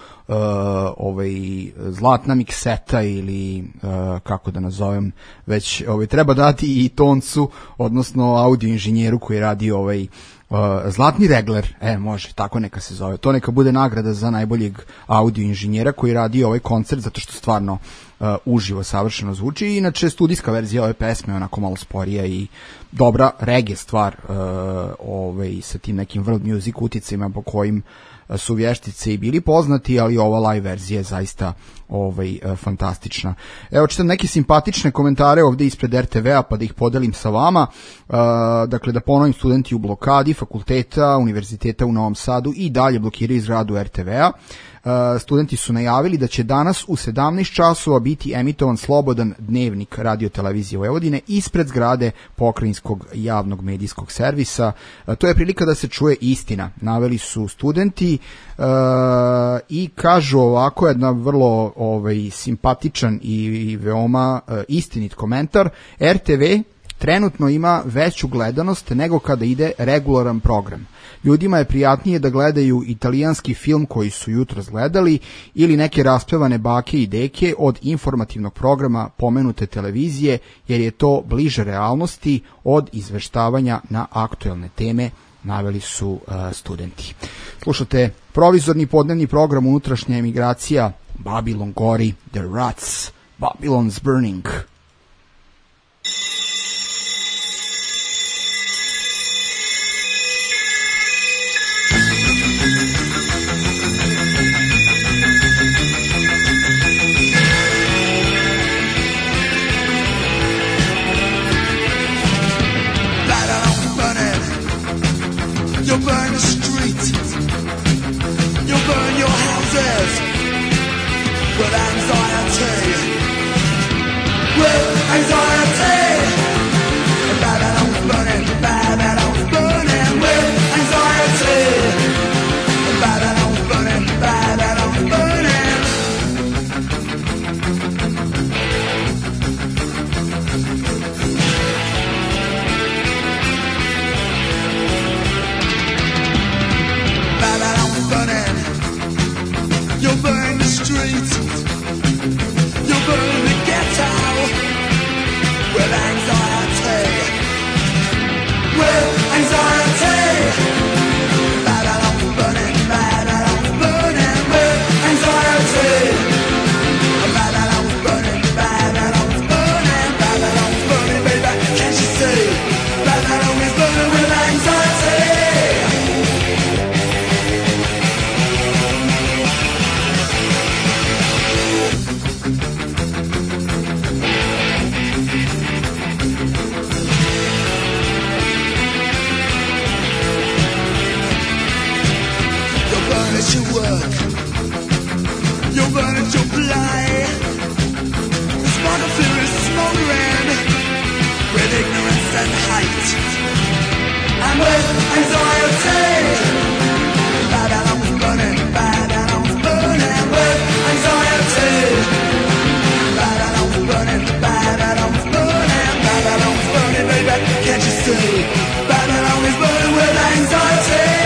zlatna mikseta ili kako da nazovem, već treba dati i toncu, odnosno audio inženjeru koji radi zlatni regler, može, tako neka se zove. To neka bude nagrada za najboljeg audio inženjera koji radi ovaj koncert, zato što stvarno uživo savršeno zvuči. Inače, studijska verzija ove pesme je onako malo sporija i dobra reggae stvar sa tim nekim world music uticajima po kojim su Vještice i bili poznati, ali ova live verzija je zaista fantastična. Evo, čitam neke simpatične komentare ovde ispred RTV-a, pa da ih podelim sa vama. Dakle, da ponovim, studenti u blokadi fakulteta Univerziteta u Novom Sadu i dalje blokiraju zgradu RTV-a. Studenti su najavili da će danas u 17 časova biti emitovan slobodan dnevnik Radio televizije Vojvodine ispred zgrade Pokrajinskog javnog medijskog servisa. To je prilika da se čuje istina, naveli su studenti i kažu ovako, jedna vrlo simpatičan i veoma istinit komentar. RTV trenutno ima veću gledanost nego kada ide regularan program. Ljudima je prijatnije da gledaju italijanski film koji su jutros gledali ili neke raspevane bake i deke od informativnog programa pomenute televizije, jer je to bliže realnosti od izveštavanja na aktuelne teme, naveli su studenti. Slušate provizorni podnevni program Unutrašnja emigracija, Babylon gori, The Rats, Babylon's Burning. You'll burn the street, you'll burn your houses with anxiety, with anxiety. Babylon's burning, Babylon's burning with anxiety. Babylon's burning, Babylon's burning. You'll burn the streets, you'll burn the ghetto with anxiety, with anxiety. Babylon's burning, Babylon's burning with anxiety. Babylon's burning, Babylon's burning, Babylon's burning, baby, can't you see? Babylon is burning with anxiety. At your work, you'll burn at your play. The spark of fear is smoldering with ignorance and hate, and with anxiety. Babylon's burning, Babylon's burning with anxiety. Babylon's burning, Babylon's burning, Babylon's burning, baby, can't you see? Babylon is burning with anxiety.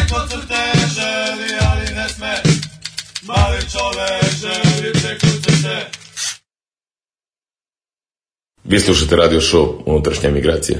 preko crte želi, ali ne sme. Mali čovek želi preko crte. Vi slušate radio show Unutrašnja emigracija.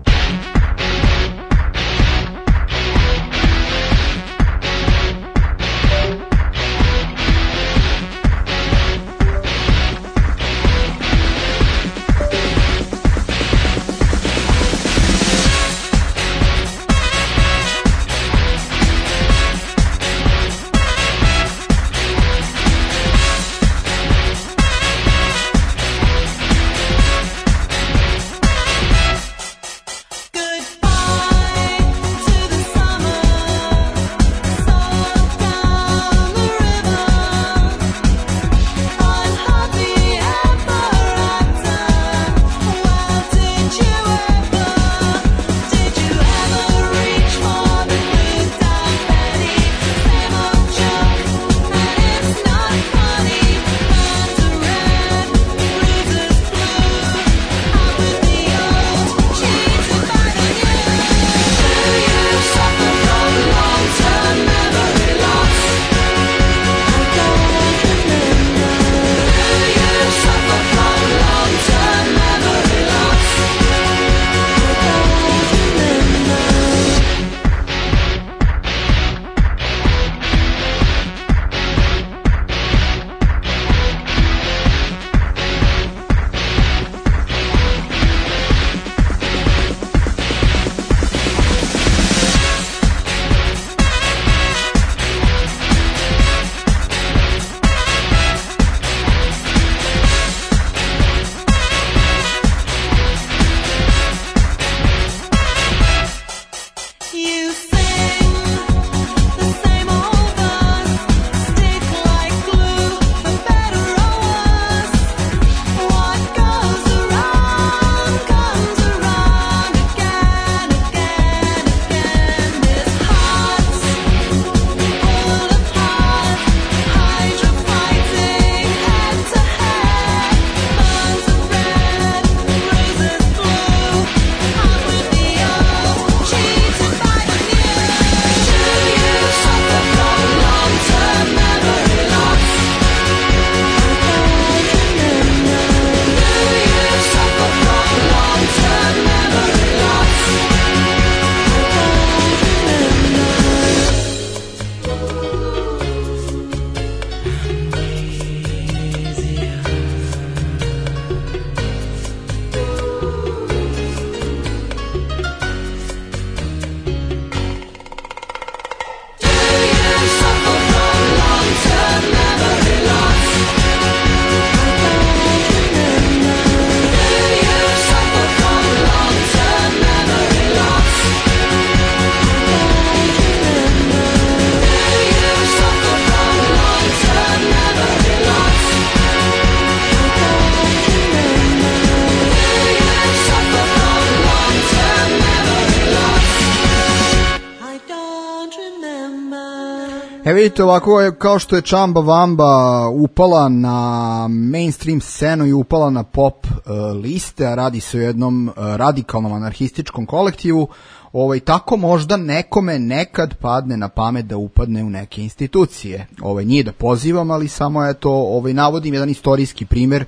Vidite, ovako je kao što je Čamba Vamba upala na mainstream scenu i upala na pop liste, a radi se o jednom radikalnom anarhističkom kolektivu, tako možda nekome nekad padne na pamet da upadne u neke institucije. Nije da pozivam, ali samo navodim jedan istorijski primer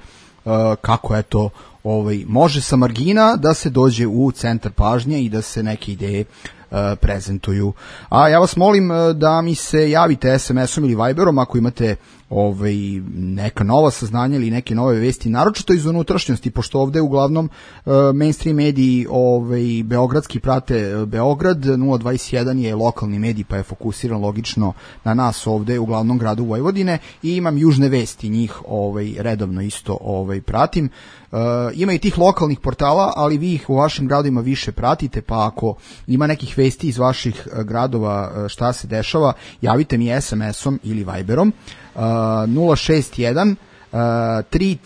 kako može sa margina da se dođe u centar pažnje i da se neke ideje prezentuju. A ja vas molim da mi se javite SMS-om ili Viberom ako imate neka nova saznanja ili neke nove vesti, naročito iz unutrašnjosti, pošto ovde uglavnom mainstream mediji beogradski prate Beograd, 021 je lokalni medij pa je fokusiran logično na nas ovde u glavnom gradu Vojvodine, i imam južne vesti, njih redovno isto pratim. Ima i tih lokalnih portala, ali vi ih u vašim gradovima više pratite, pa ako ima nekih vesti iz vaših gradova šta se dešava, javite mi SMS-om ili Viberom 061 33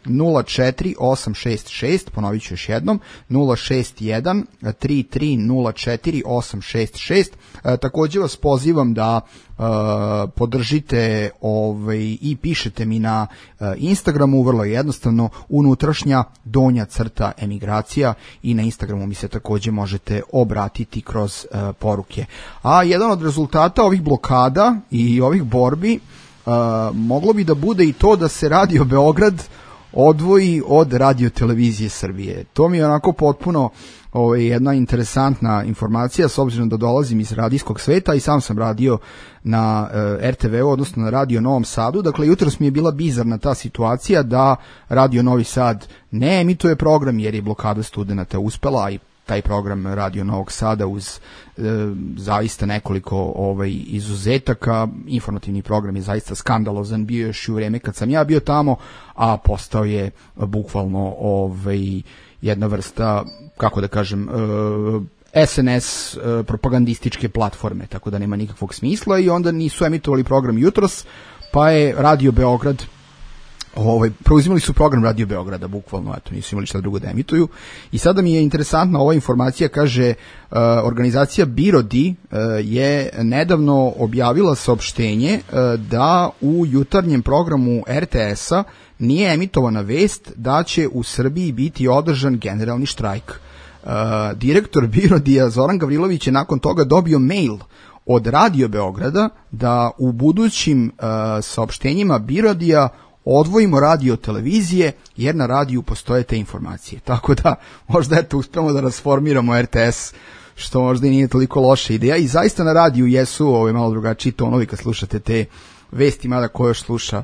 04866, ponovit ću još jednom, 061 3304 866. Takođe vas pozivam da podržite i pišete mi na Instagramu, vrlo jednostavno, unutrašnja donja crta emigracija, i na Instagramu mi se takođe možete obratiti kroz poruke. A jedan od rezultata ovih blokada i ovih borbi moglo bi da bude i to da se Radio Beograd odvoji od Radio Televizije Srbije. To mi je onako potpuno jedna interesantna informacija, s obzirom da dolazim iz radijskog sveta i sam sam radio na RTV-u, odnosno na Radio Novom Sadu. Dakle, jutros mi je bila bizarna ta situacija da Radio Novi Sad ne emituje program jer je blokada studenata uspela, i taj program Radio Novog Sada uz zaista nekoliko izuzetaka. Informativni program je zaista skandalozan, bio još u vreme kad sam ja bio tamo, a postao je bukvalno jedna vrsta, kako da kažem, SNS propagandističke platforme, tako da nema nikakvog smisla, i onda nisu emitovali program jutros, pa je Radio Beograd preuzimali su program Radio Beograda, bukvalno, eto, nisu imali šta drugo da emituju. I sada mi je interesantna ova informacija, kaže, organizacija Birodi je nedavno objavila saopštenje da u jutarnjem programu RTS-a nije emitovana vest da će u Srbiji biti održan generalni štrajk. Direktor Birodija Zoran Gavrilović je nakon toga dobio mail od Radio Beograda da u budućim saopštenjima Birodija odvojimo radio televizije, jer na radiju postoje te informacije. Tako da, možda uspemo da rasformiramo RTS, što možda i nije toliko loša ideja. I zaista na radiju jesu malo drugačiji tonovi kad slušate te vesti, mada ko još sluša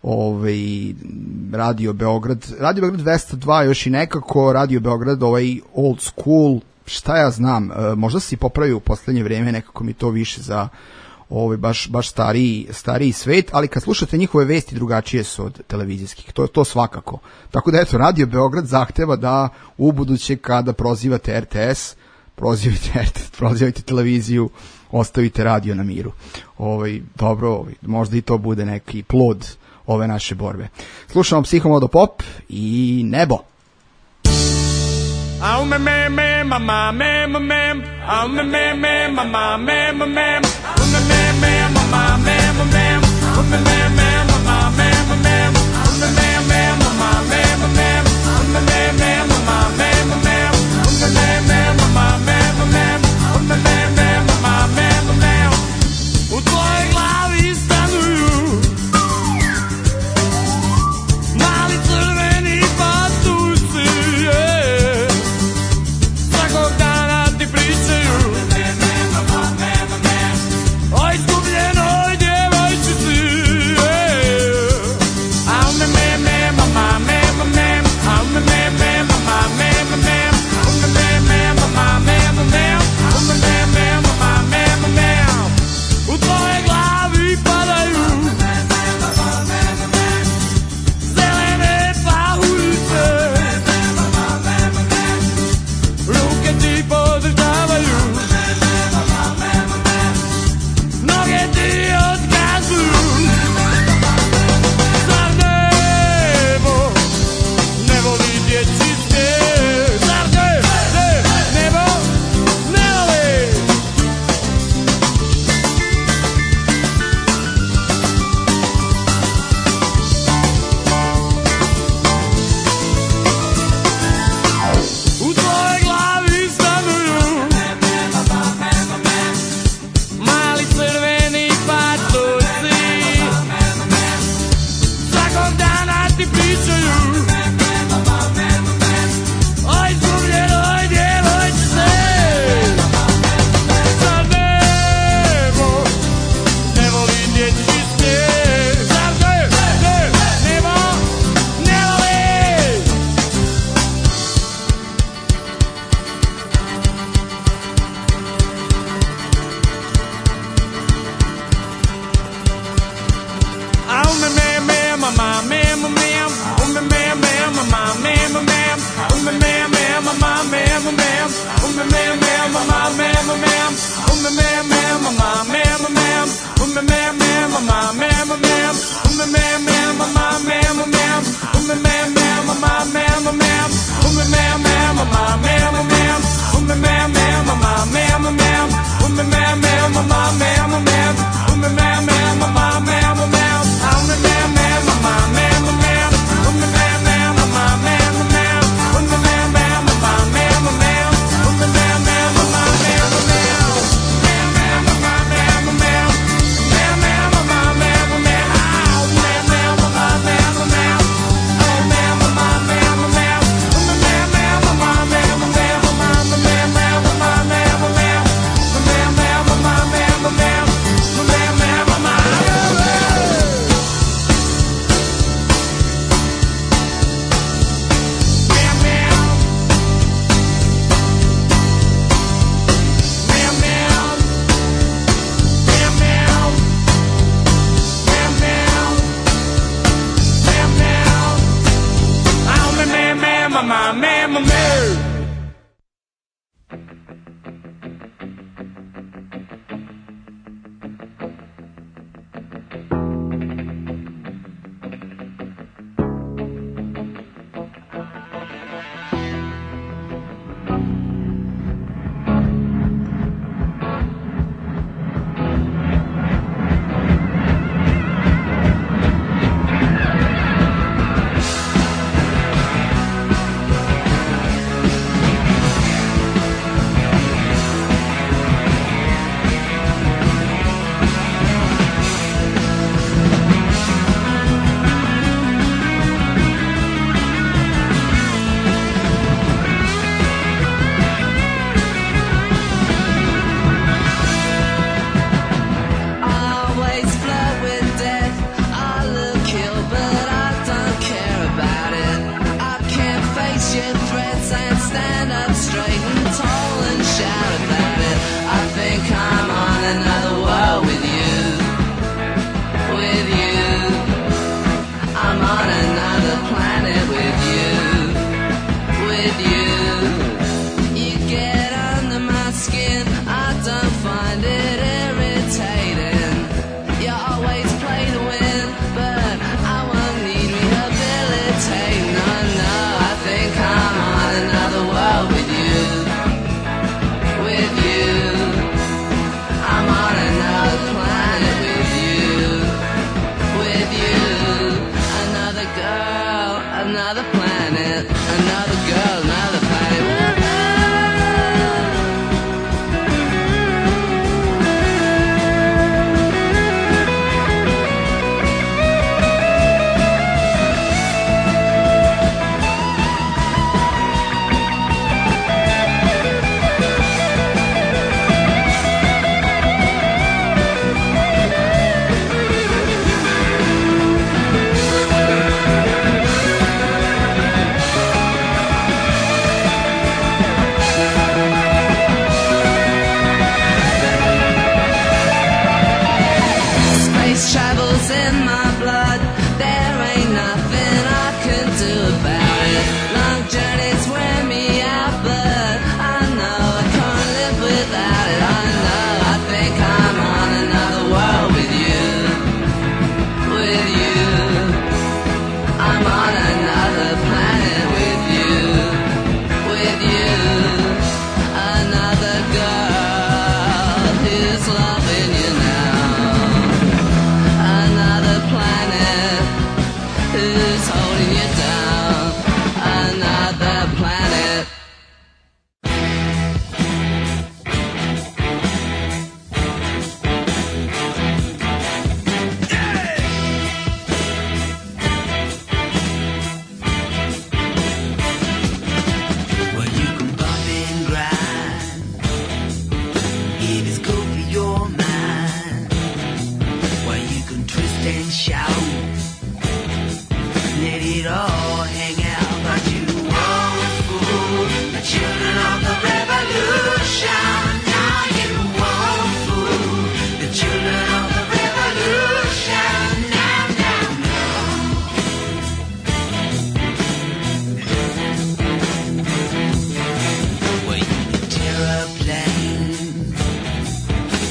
Radio Beograd. Radio Beograd 202 još i nekako, Radio Beograd old school, šta ja znam, možda se popravio u poslednje vreme, nekako mi to više za baš stariji svet, ali kad slušate njihove vesti drugačije su od televizijskih, to svakako. Tako da eto, Radio Beograd zahteva da u buduće kada prozivate RTS, prozivajte televiziju, ostavite radio na miru. Dobro, možda i to bude neki plod ove naše borbe. Slušamo Psihomodo Pop i Nebo. U tvojoj glavi stanuju mali crveni patusi, svakog dana ti pričaju o izgubljenoj djevojčici.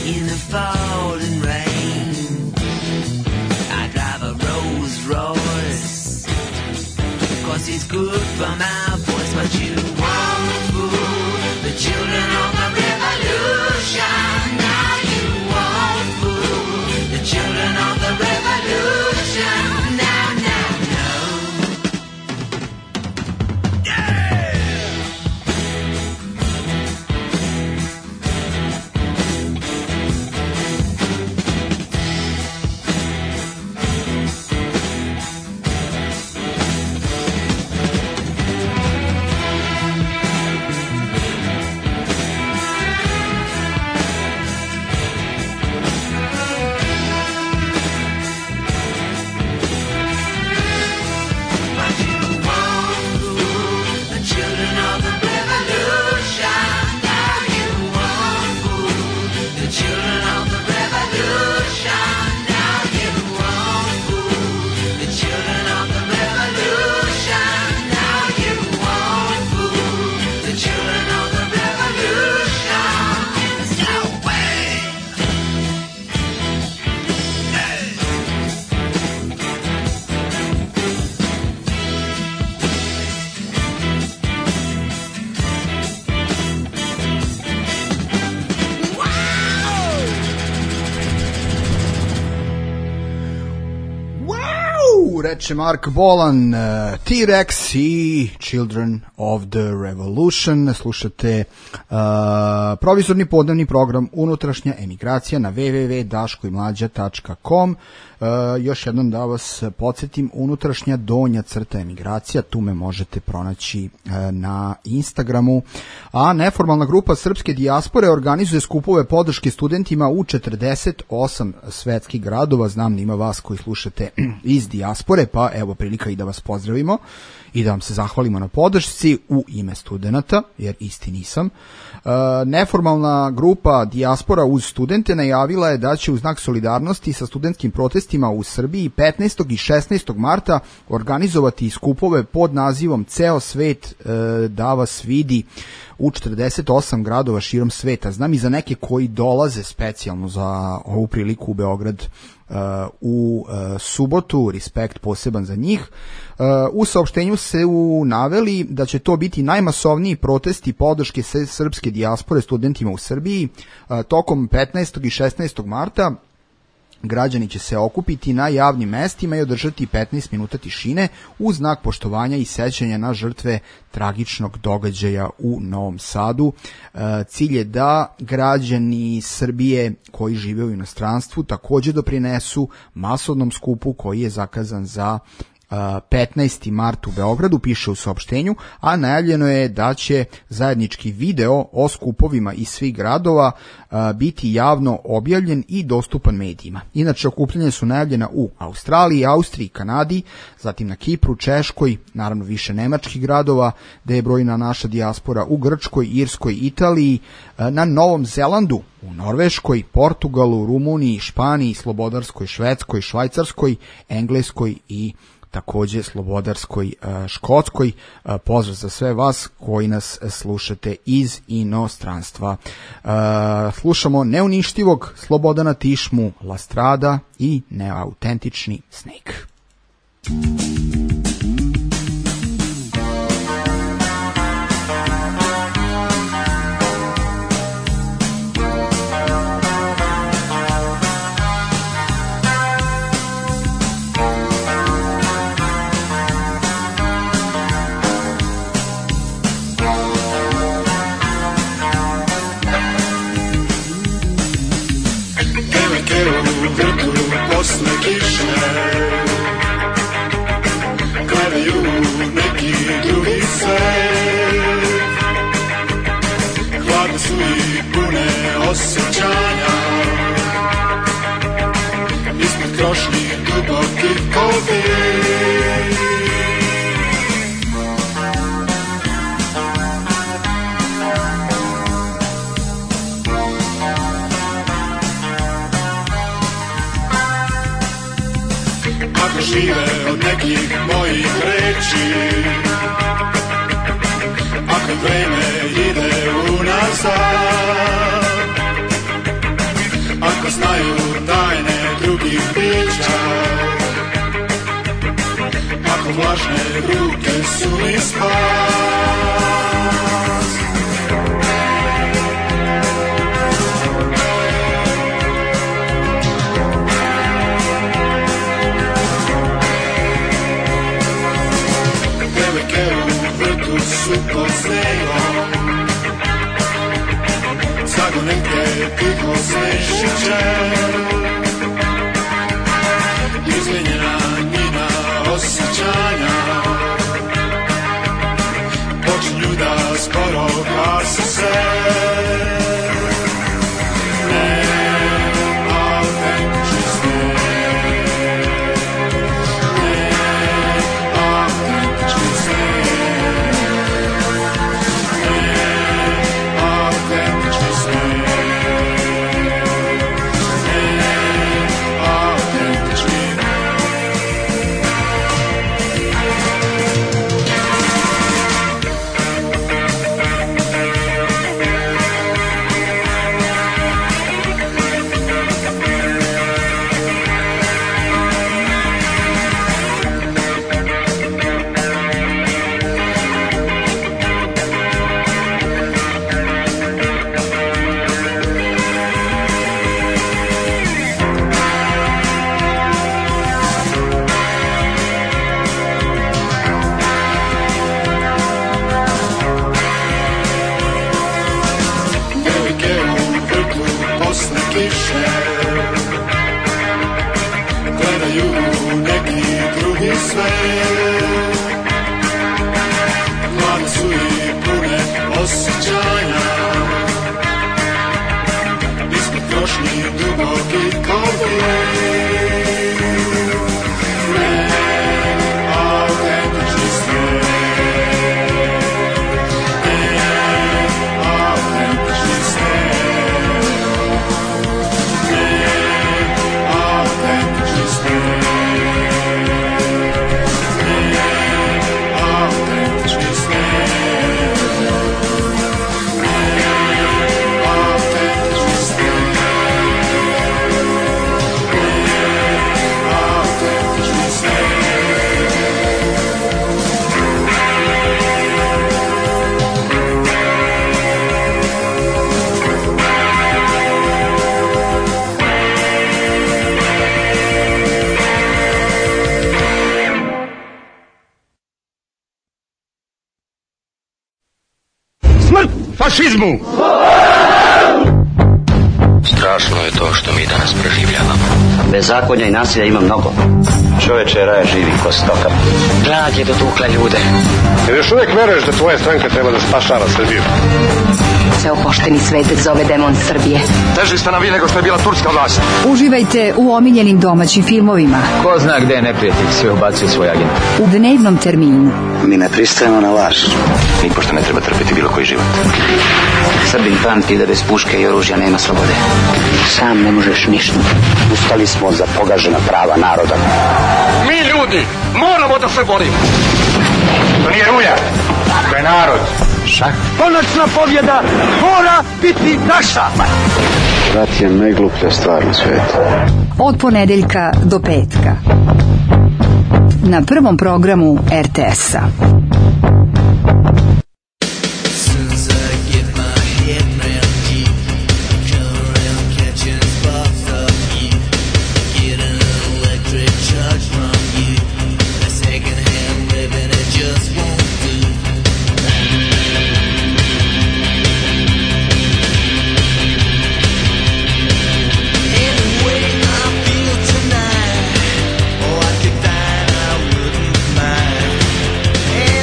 in the falling rain. I drive a Rolls Royce, 'cause it's good for my voice. But you won't fool the children of the revolution. Now you won't fool the children of the revolution. Now, now, no. Reče Mark Bolan, T-Rex i Children of the Revolution. Slušate provizorni podnevni program Unutrašnja emigracija na www.daškoimlađa.com. Još jednom da vas podsjetim, unutrašnja donja crta emigracija, tu me možete pronaći na Instagramu. A neformalna grupa srpske dijaspore organizuje skupove podrške studentima u 48 svetskih gradova. Znam da ima vas koji slušate iz dijaspore, pa evo prilika i da vas pozdravimo i da vam se zahvalimo na podršci u ime studenata, jer isti nisam. Neformalna grupa Dijaspora uz studente najavila je da će u znak solidarnosti sa studentskim protestima u Srbiji 15. i 16. marta organizovati skupove pod nazivom Ceo svet da vas vidi u 48 gradova širom sveta. Znam i za neke koji dolaze specijalno za ovu priliku u Beograd u subotu, respekt poseban za njih. U saopštenju se naveli da će to biti najmasovniji protesti podrške srpske dijaspore studentima u Srbiji. Tokom 15. i 16. marta građani će se okupiti na javnim mestima i održati 15 minuta tišine u znak poštovanja i sećanja na žrtve tragičnog događaja u Novom Sadu. Cilj je da građani Srbije koji žive u inostranstvu takođe doprinesu masovnom skupu koji je zakazan za 15. mart u Beogradu, piše u saopštenju, a najavljeno je da će zajednički video o skupovima iz svih gradova biti javno objavljen i dostupan medijima. Inače, okupljanje su najavljena u Australiji, Austriji, Kanadi, zatim na Kipru, Češkoj, naravno više nemačkih gradova, gde je brojna naša dijaspora u Grčkoj, Irskoj, Italiji, na Novom Zelandu, u Norveškoj, Portugalu, Rumuniji, Španiji, Slobodarskoj, Švedskoj, Švajcarskoj, Engleskoj i takođe Slobodarskoj Škotskoj. Pozdrav za sve vas koji nas slušate iz inostranstva. Slušamo neuništivog Slobodana Tišmu, La Strada i neautentični Snake. Posle kiše gledaju neki drugi svet, hladne su i pune osjećanja, ispod krošnji dubokih kofi. Ako žive od nekih mojih reči, ako vreme ide unazad, Ako znaju tajne drugih bića, ako vlažne ruke su mi spas. Devojke u vrtu su pod snegom, zagonenke tiho smešiće, izmijenjena njina osjećanja počinju da skoro gase se. Ne, autentični ste. Ne, autentični ste. Ne, autentični ste. Gledaju neki drugi svet, mlade su i pune osjećanja, ispod krošnji duboki konflikt. Ne, autentični ste. Ne, autentični ste. Fašizmu! Strašno je to što mi danas proživljavamo. Bezakonja i nasilja ima mnogo. Čoveče, raja živi ko stoka. Glad je dotukla ljude. Jer još uvijek veruješ da tvoja stranka treba da spašava Srbiju? Ceo pošteni svet zove demon Srbije. Teži ste na vi nego što je bila turska vlast. Uživajte u omiljenim domaćim filmovima. Ko zna gde je neprijatelj, sve ubacuje svoj agent. U dnevnom terminu. Mi ne pristajemo na laž. Nipošto ne treba trpeti bilo koji život. Srbin pamti da bez puške i oružja nema slobode. Sam ne možeš ništa. Ustali smo za pogažena prava naroda. Mi ljudi moramo da se borimo. To nije rulja, to je narod. Šak. Konačna pobjeda mora biti naša. Rat je najgluplja stvar na svijetu. Od ponedeljka do petka. Na prvom programu RTS-a. Oh, I could die, I wouldn't mind.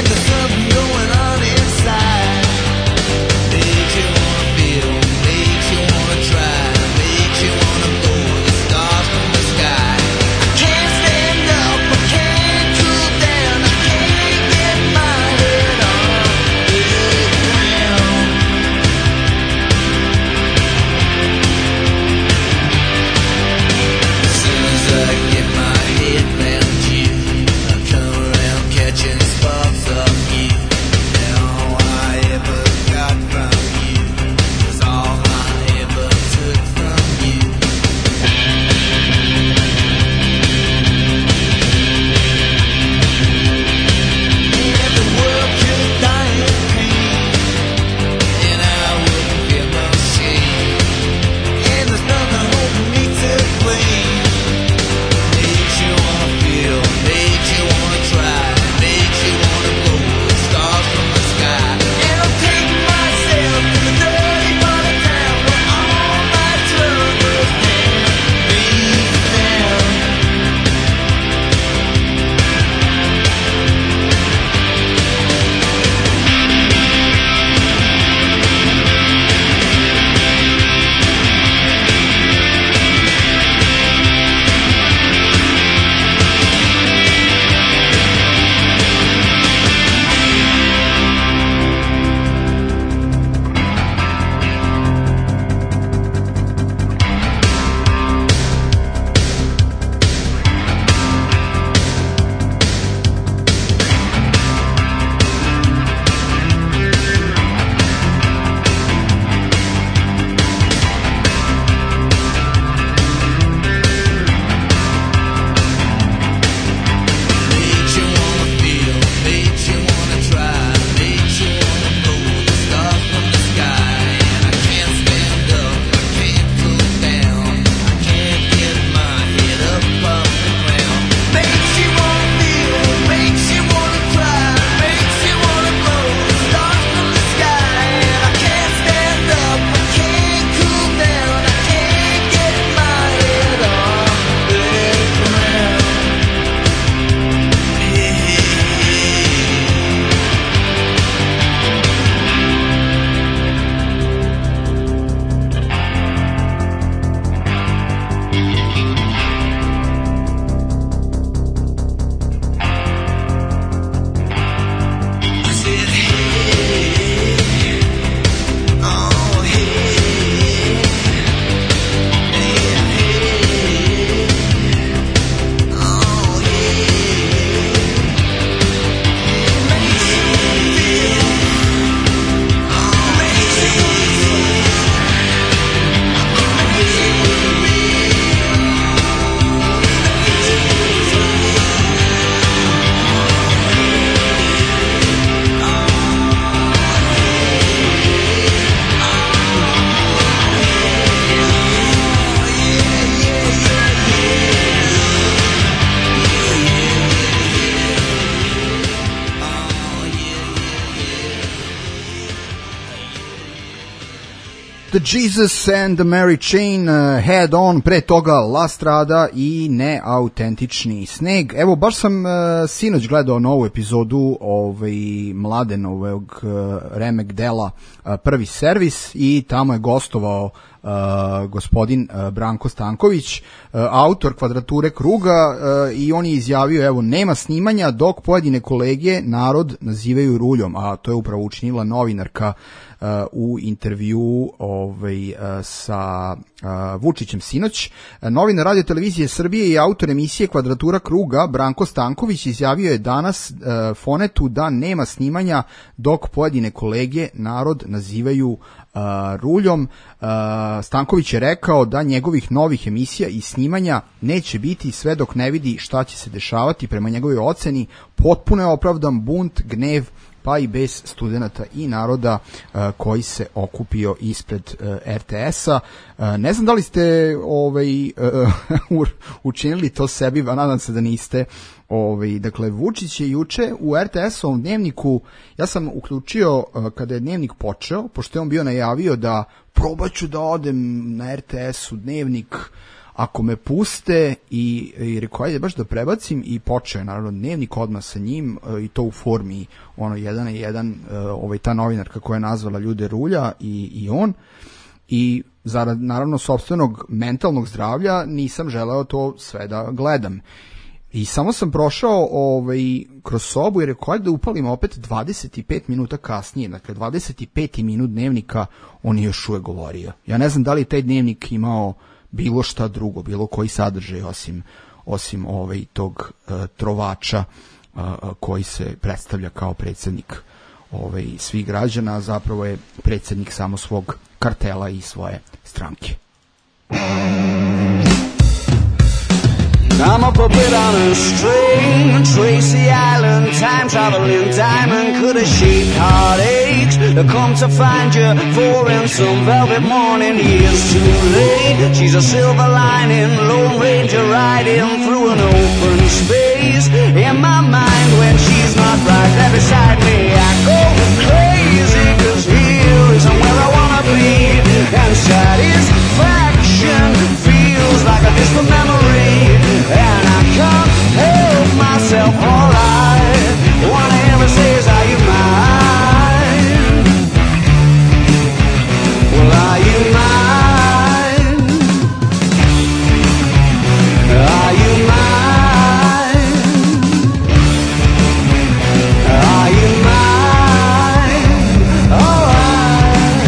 The Jesus and the Mary Chain, Head On, pre toga La Strada i Neautentični sneg. Evo, baš sam sinoć gledao novu epizodu Mladenovog remek dela Prvi servis i tamo je gostovao gospodin Branko Stanković, autor Kvadrature kruga, i on je izjavio, evo, nema snimanja dok pojedine kolege narod nazivaju ruljom, a to je upravo učinila novinarka u intervju sa Vučićem sinoć. Novinar Radio televizije Srbije i autor emisije Kvadratura kruga Branko Stanković izjavio je danas Fonetu da nema snimanja dok pojedine kolege narod nazivaju ruljom. Stanković je rekao da njegovih novih emisija i snimanja neće biti sve dok ne vidi šta će se dešavati. Prema njegovoj oceni potpuno je opravdan bunt, gnev, pa i bez studenata i naroda koji se okupio ispred RTS-a. Ne znam da li ste učinili to sebi, a nadam se da niste. Dakle, Vučić je juče u RTS-ovom dnevniku, ja sam uključio kada je dnevnik počeo, pošto je on bio najavio da probaću da odem na RTS-u dnevnik ako me puste, i rekao, ajde baš da prebacim, i počeo je naravno dnevnik odmah sa njim, i to u formi 1:1, ta novinarka koja je nazvala ljude rulja i on, i zarad naravno sopstvenog mentalnog zdravlja nisam želeo to sve da gledam. I samo sam prošao kroz sobu i rekao, ajde da upalim opet 25 minuta kasnije, dakle 25. minut dnevnika, on je još uvek govorio. Ja ne znam da li taj dnevnik imao bilo šta drugo, bilo koji sadržaj osim tog trovača koji se predstavlja kao predsjednik svih građana, a zapravo je predsjednik samo svog kartela i svoje stranke. I'm up a bit on a string, Tracy Island, time traveling diamond, could have shaped heartaches, come to find you for in some velvet morning, years too late, she's a silver lining, Lone Ranger riding through an open space, in my mind when she's not right there beside me, I go crazy, cause here isn't where I wanna be, and satisfaction feels like a distant memory, and I can't help myself, alright. One I ever says, are you mine? Well, are you mine? Are you mine? Are you mine? Alright.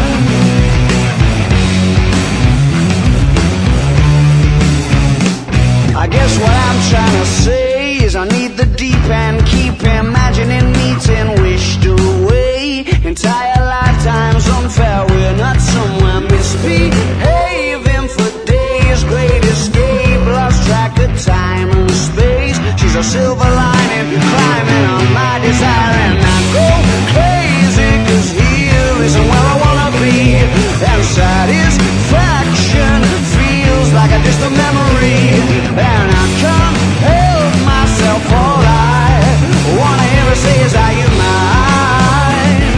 I guess what I'm trying to say is I need the deep end, keep imagining meeting wished away. Entire lifetime's unfair, we're not somewhere misbehaving for days. Great escape, lost track of time and space. She's a silver lining, climbing on my desire, and I go crazy, cause here isn't where I wanna be. And satisfaction feels like a distant memory, and I can't help myself, alright. One I ever say is, are you mine?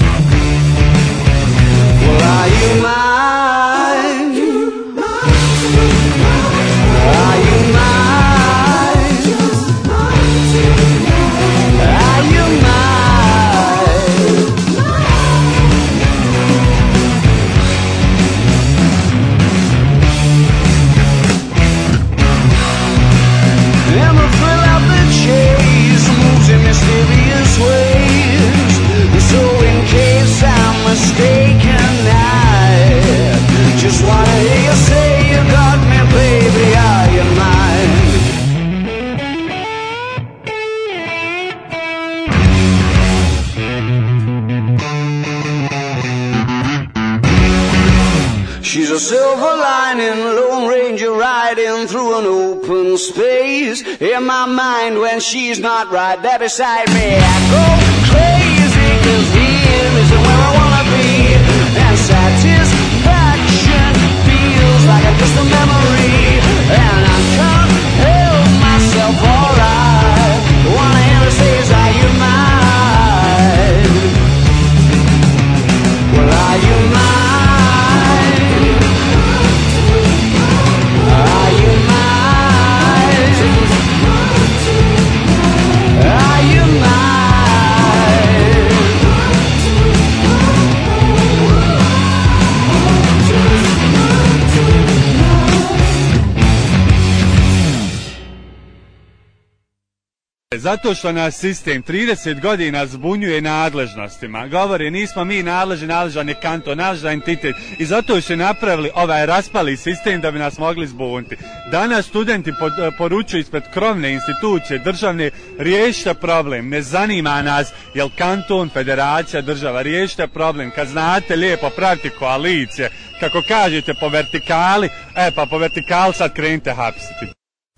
Well, are you mine? Are you mine? Are you mine? And the thrill of the chase moves in mysterious ways. So in case I'm mistaken, I just wanna hear you say you got me, baby, are you mine? She's a silver lining, Lone Ranger riding through an open space. In my mind when she's not right there beside me, I go crazy, cause here isn't where I wanna be. And satisfaction feels like a distant memory, and I can't help myself, alright. One I ever say is, are you mine? Well, are you mine? Zato što nas sistem 30 godina zbunjuje nadležnostima. Govori, nismo mi nadležan je kanton, nadležan entitet. I zato su napravili ovaj raspali sistem da bi nas mogli zbuniti. Danas studenti poručuju ispred krovne institucije državne, riješite problem, ne zanima nas jel kanton, federacija, država, riješite problem. Kad znate lijepo praviti koalicije, kako kažete po vertikali, pa po vertikali sad krenite hapsiti.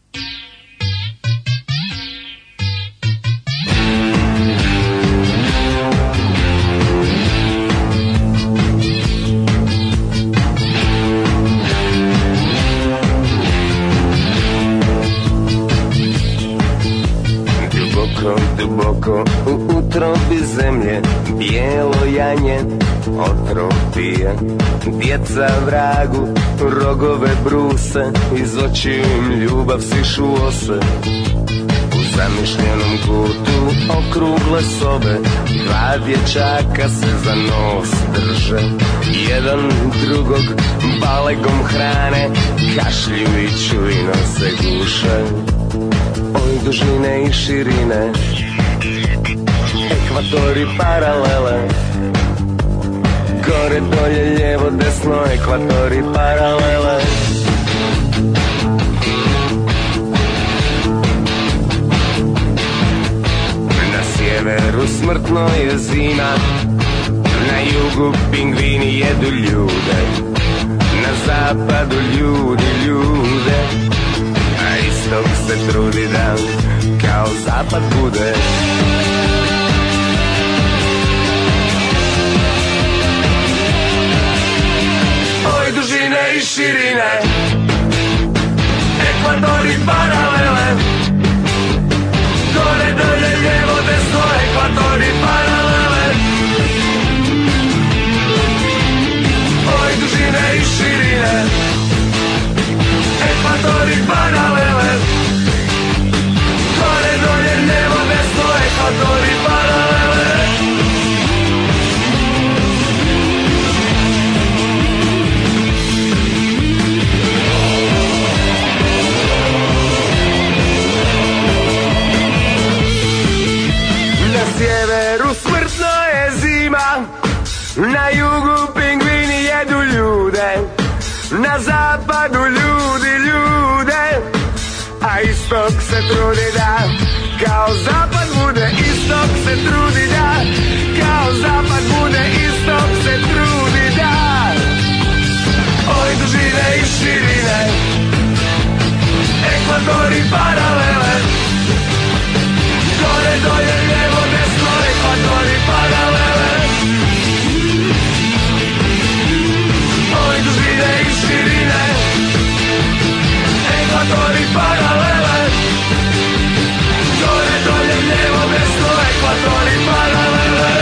Duboko u utrobi zemlje bijelo janje otrov pije. Djeca vragu rogove bruse, iz očiju im ljubav sišu ose. U zamišljenom kutu okrugle sobe dva dječaka se za nos drže. Jedan drugog balegom hrane, kašlju i čujno se guše. Oj, dužine i širine, ekvatori paralele, gore, dolje, lijevo, desno, ekvatori paralele. Na sjeveru smrtno je zima, na jugu pingvini jedu ljude, na zapadu ljudi ljude, a istok se trudi da kao zapad bude. Oj, dužine i širine, ekvatori paralele, gore, dolje, lijevo, desno, ekvatori paralele. Oj, dužine i širine, ekvatori paralele, gore, dolje, lijevo, desno, ekvatori paralele. Na sjeveru smrtno je zima, na jugu pingvini jedu ljude, na zapadu ljudi ljude, a istok se trudi da kao zapad bude. Istok se trudi da kao zapad bude. Istok se trudi da. Oj, dužine i širine, ekvatori paralele, gore, dolje, lijevo, desno, ekvatori paralele. Oj, dužine i širine, ekvatori paralele, gore, dolje, lijevo, desno, ekvatori paralele.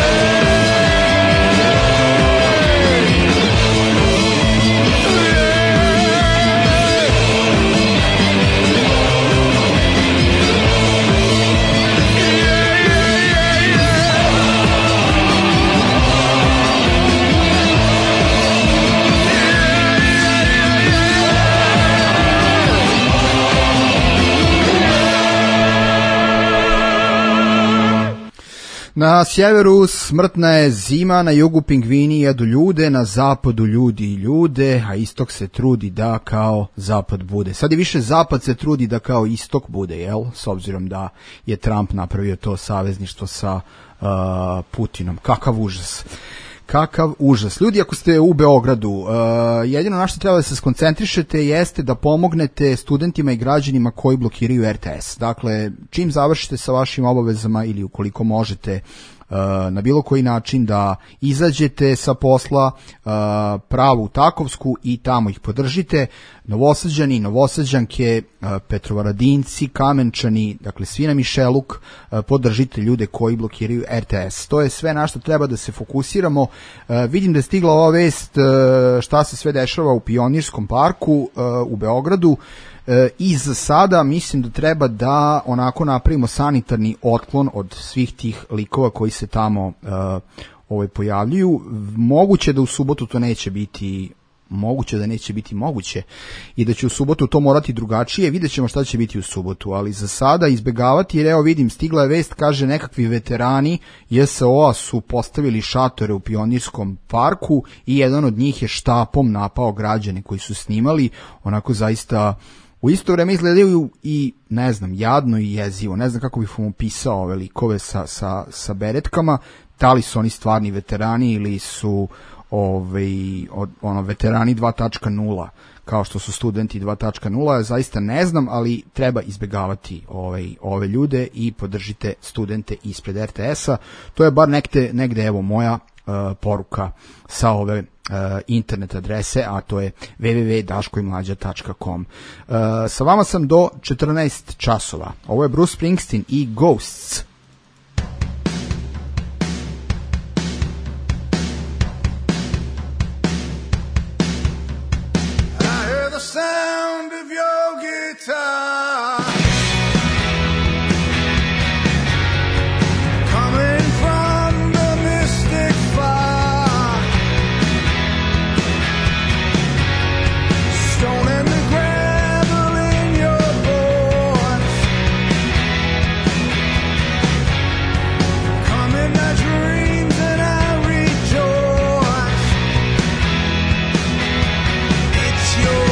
Na sjeveru smrtna je zima, na jugu pingvini jedu ljude, na zapadu ljudi ljude, a istok se trudi da kao zapad bude. Sad je više zapad se trudi da kao istok bude, jel? S obzirom da je Trump napravio to savezništvo sa Putinom. Kakav užas. Kakav užas. Ljudi, ako ste u Beogradu, jedino na što treba da se skoncentrišete jeste da pomognete studentima i građanima koji blokiraju RTS. Dakle, čim završite sa vašim obavezama ili ukoliko možete na bilo koji način da izađete sa posla pravo u Takovsku i tamo ih podržite. Novosađani, Novosađanke, Petrovaradinci, Kamenčani, dakle svi na Mišeluk, podržite ljude koji blokiraju RTS. To je sve na što treba da se fokusiramo. Vidim da je stigla ova vest šta se sve dešava u Pionirskom parku u Beogradu. I za sada mislim da treba da onako napravimo sanitarni otklon od svih tih likova koji se tamo pojavljuju. Moguće da u subotu to neće biti moguće da neće biti moguće i da će u subotu to morati drugačije, vidjet ćemo šta će biti u subotu, ali za sada izbegavati, jer evo vidim, stigla je vest, kaže nekakvi veterani JSO-a su postavili šatore u Pionirskom parku i jedan od njih je štapom napao građane koji su snimali, onako zaista u isto vreme izgledaju i, ne znam, jadno i jezivo, ne znam kako bih vam opisao ove likove sa beretkama, da li su oni stvarni veterani ili su veterani 2.0, kao što su studenti 2.0, ja zaista ne znam, ali treba izbegavati ove ljude i podržite studente ispred RTS-a. To je bar negde evo moja poruka sa ove internet adrese, a to je www.daškoimlađa.com. Sa vama sam do 14 časova. Ovo je Bruce Springsteen i Ghosts. The sound of your guitar coming from the mystic far, stone and the gravel in your voice, come in my dreams and I rejoice. It's your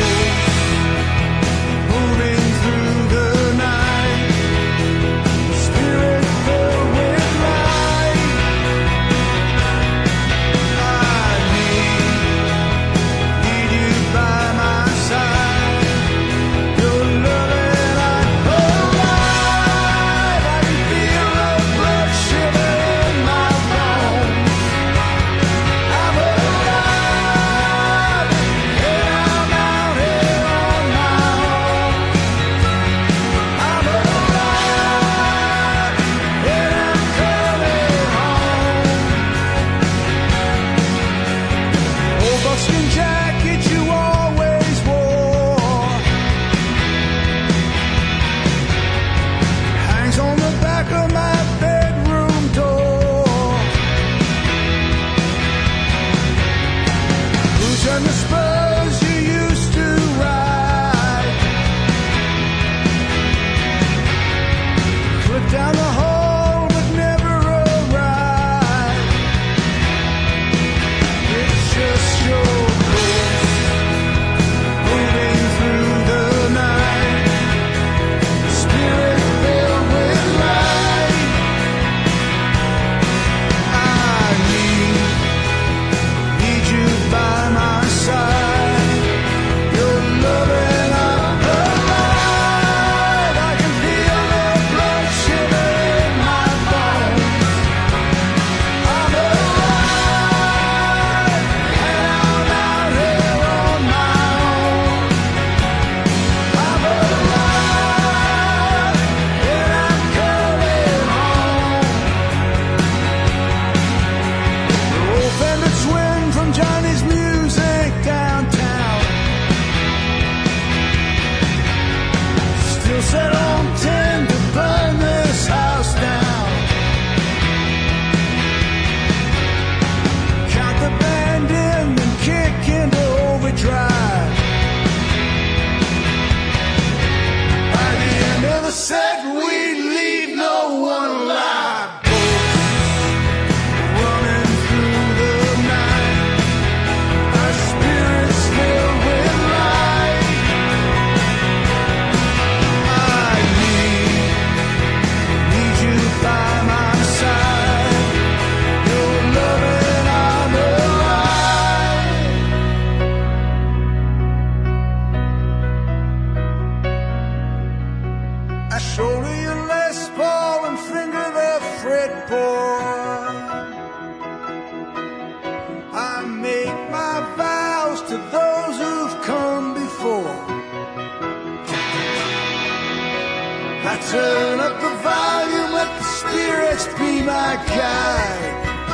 Turn up the volume, let the spirits be my guide.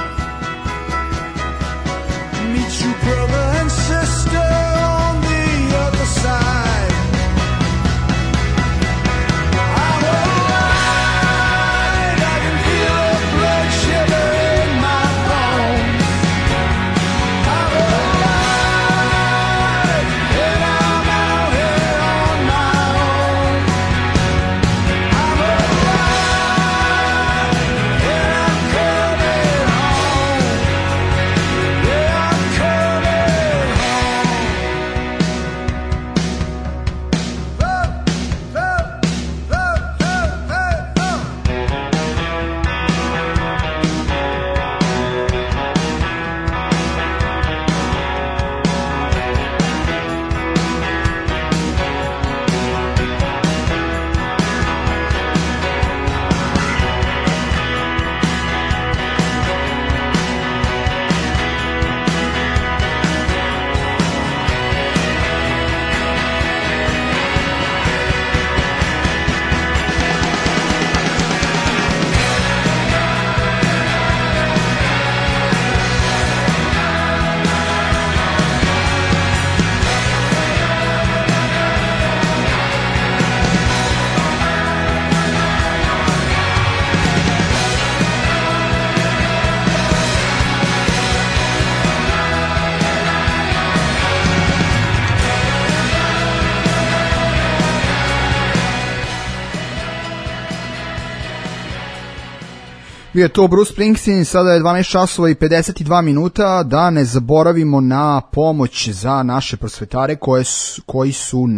Meet you, brother and sister, on the other side. I'm alive, I can feel the blood shiver in my bones. I'm alive. Bio je to Bruce Springsteen, sada je 12 časova i 52 minuta, da ne zaboravimo na pomoć za naše prosvetare koji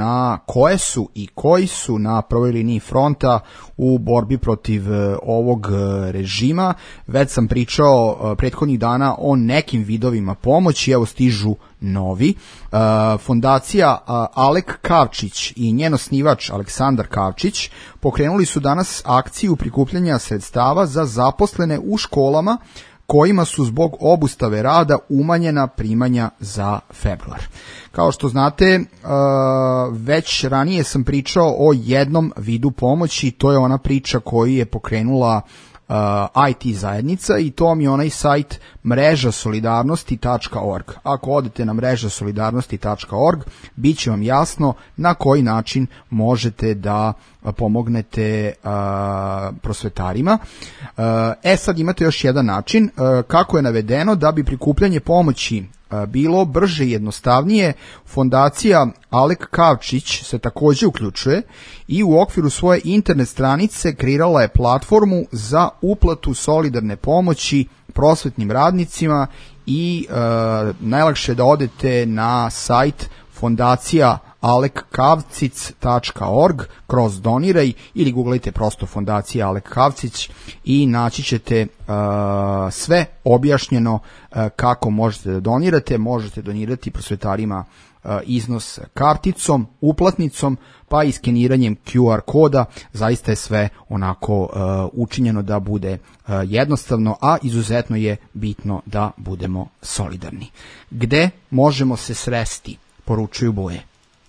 su na prvoj liniji fronta u borbi protiv ovog režima. Već sam pričao prethodnih dana o nekim vidovima pomoći, evo stižu novi. Fondacija Alek Kavčić i njen osnivač Aleksandar Kavčić pokrenuli su danas akciju prikupljanja sredstava za zaposlene u školama kojima su zbog obustave rada umanjena primanja za februar. Kao što znate, već ranije sam pričao o jednom vidu pomoći, to je ona priča koju je pokrenula IT zajednica i to mi je onaj sajt mrežasolidarnosti.org. Ako odete na mrežasolidarnosti.org, bit će vam jasno na koji način možete da pomognete prosvetarima. Sad imate još jedan način kako je navedeno da bi prikupljanje pomoći bilo brže i jednostavnije. Fondacija Alek Kavčić se također uključuje i u okviru svoje internet stranice kreirala je platformu za uplatu solidarne pomoći prosvetnim radnicima i najlakše da odete na sajt fondacija alekkavcic.org kroz doniraj ili googlajte prosto fondacija Alek Kavcić i naći ćete sve objašnjeno kako možete da donirate. Možete donirati prosvetarima iznos karticom, uplatnicom, pa i skeniranjem QR koda. Zaista je sve onako učinjeno da bude jednostavno, a izuzetno je bitno da budemo solidarni. Gde možemo se sresti? Poručuju boje.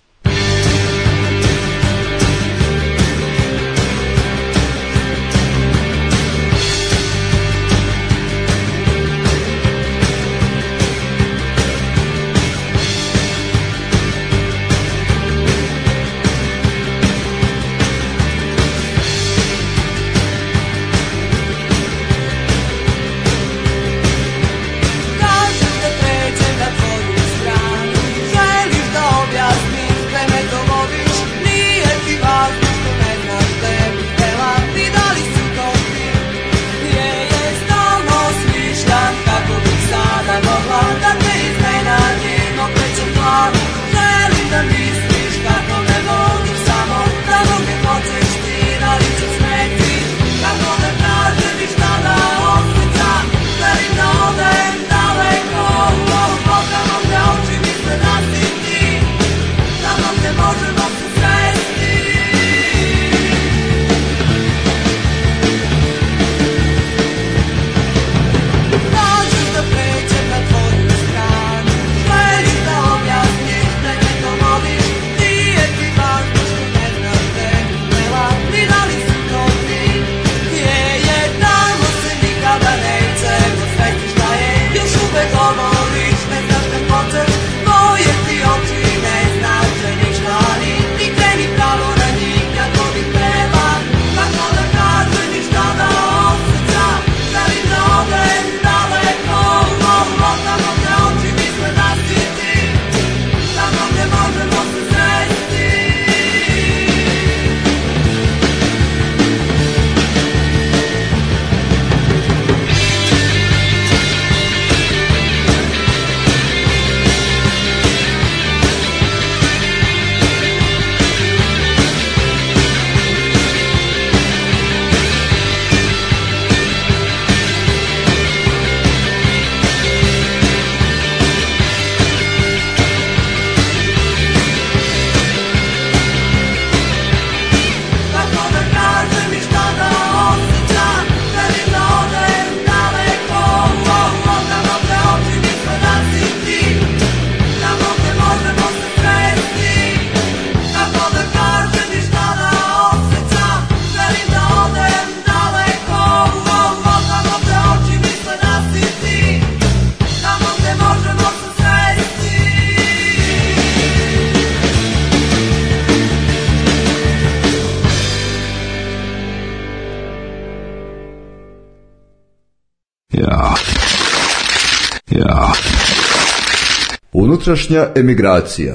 Unutrašnja emigracija.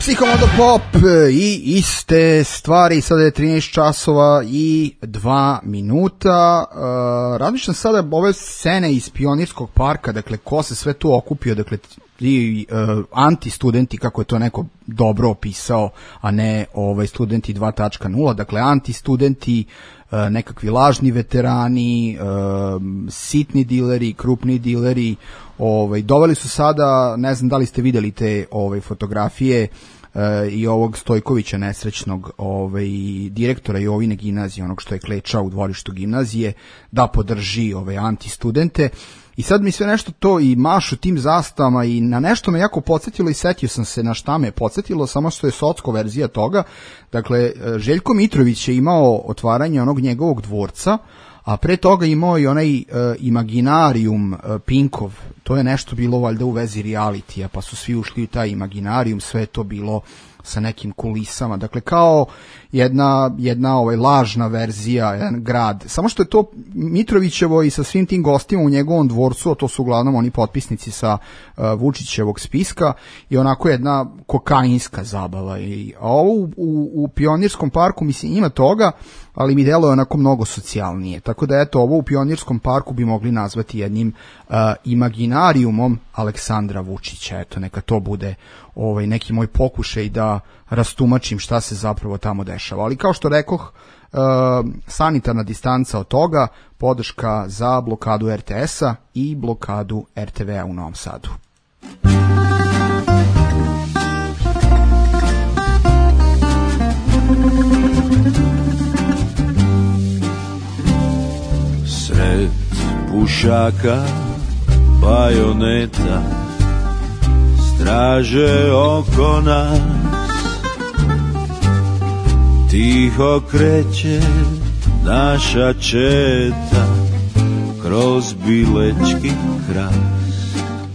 MC Komodo Pop i iste stvari, sada je 13 časova i 2 minuta. Razmišljam sada ove scene iz Pionirskog parka, dakle ko se sve tu okupio, dakle i anti-studenti, kako je to neko dobro opisao, a ne studenti 2.0, dakle anti-studenti, nekakvi lažni veterani, sitni dileri, krupni dileri, doveli su sada, ne znam da li ste videli te fotografije i ovog Stojkovića nesrećnog, direktora Jovine gimnazije, onog što je klečao u dvorištu gimnazije, da podrži ove antistudente. I sad mi sve nešto to i mašu tim zastavama i na nešto me jako podsjetilo i setio sam se na šta me podsjetilo, samo što je socko verzija toga. Dakle, Željko Mitrović je imao otvaranje onog njegovog dvorca, a pre toga imao i onaj Imaginarium Pinkov, to je nešto bilo valjda u vezi realitija, pa su svi ušli u taj Imaginarium, sve je to bilo sa nekim kulisama, dakle kao jedna lažna verzija, jedan grad, samo što je to Mitrovićevo i sa svim tim gostima u njegovom dvorcu, a to su uglavnom oni potpisnici sa Vučićevog spiska, i onako jedna kokainska zabava. A ovo u Pionirskom parku, mislim, ima toga, ali mi deluje onako mnogo socijalnije, tako da eto, ovo u Pionirskom parku bi mogli nazvati jednim imaginarijumom Aleksandra Vučića. Eto, neka to bude neki moj pokušaj da rastumačim šta se zapravo tamo dešava. Ali kao što rekoh, sanitarna distanca od toga, podrška za blokadu RTS-a i blokadu RTV-a u Novom Sadu. Sred pušaka, bajoneta, straže oko nas, tiho kreće naša četa kroz Bilečki kras.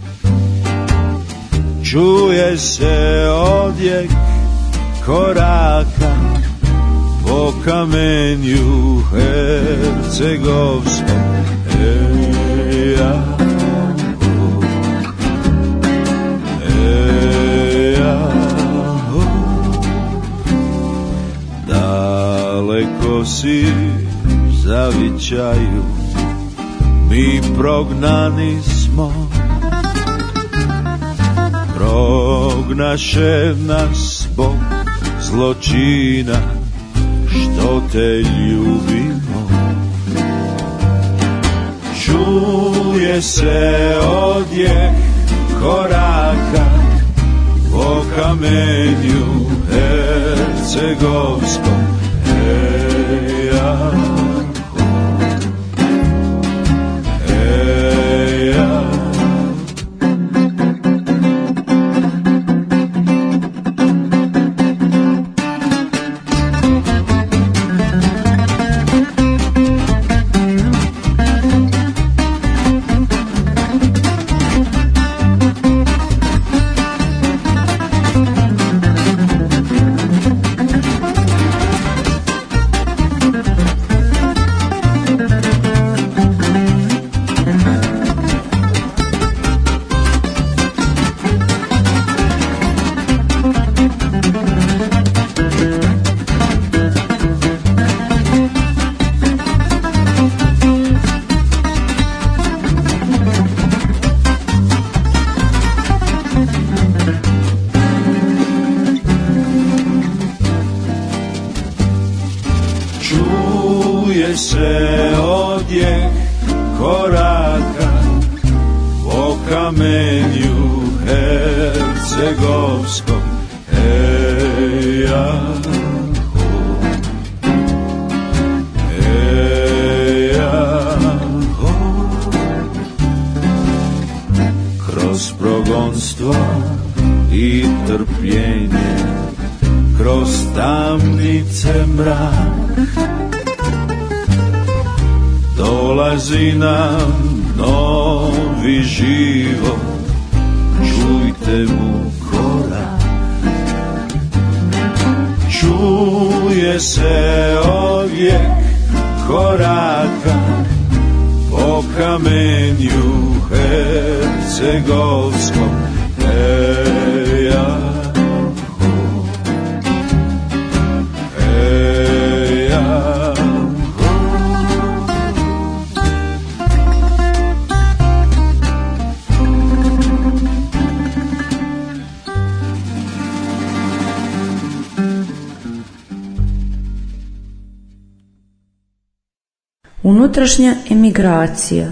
Čuje se odjek koraka po kamenju hercegovskom. Daleko si zavičaju, mi prognani smo, prognaše nas Bog zločina, što te ljubimo. Čuje se odjek koraka po kamenju hercegovskom. Unutrašnja emigracija.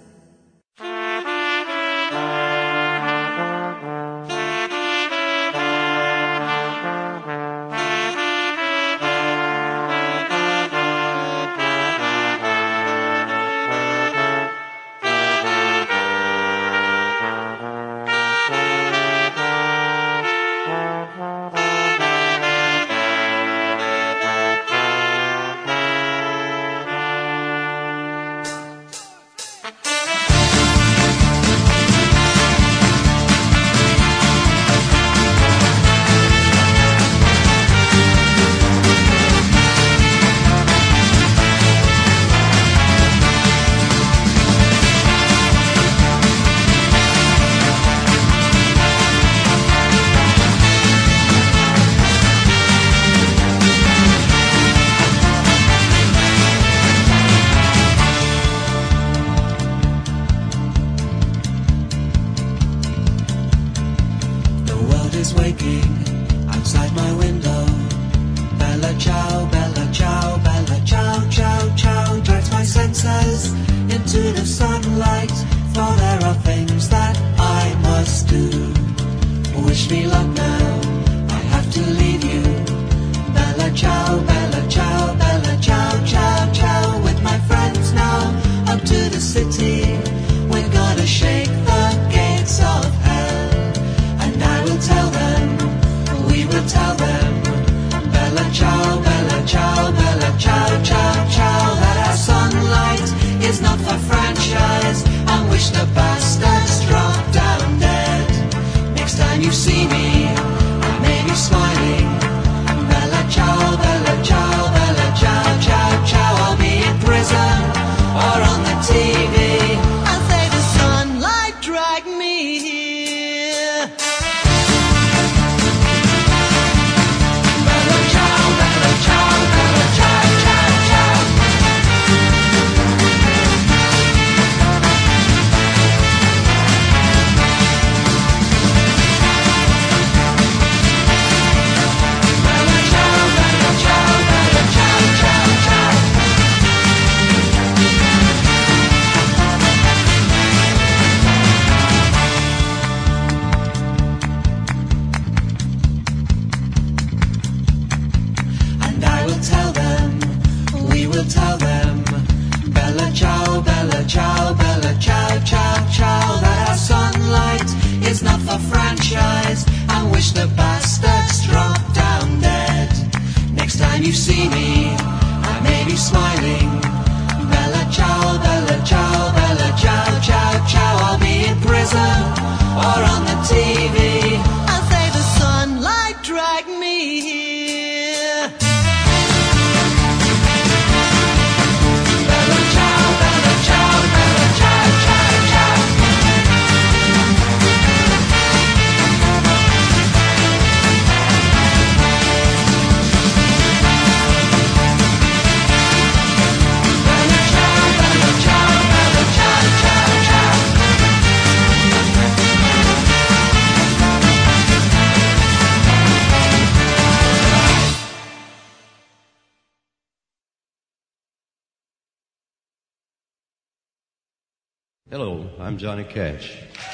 Hello, I'm Johnny Cash.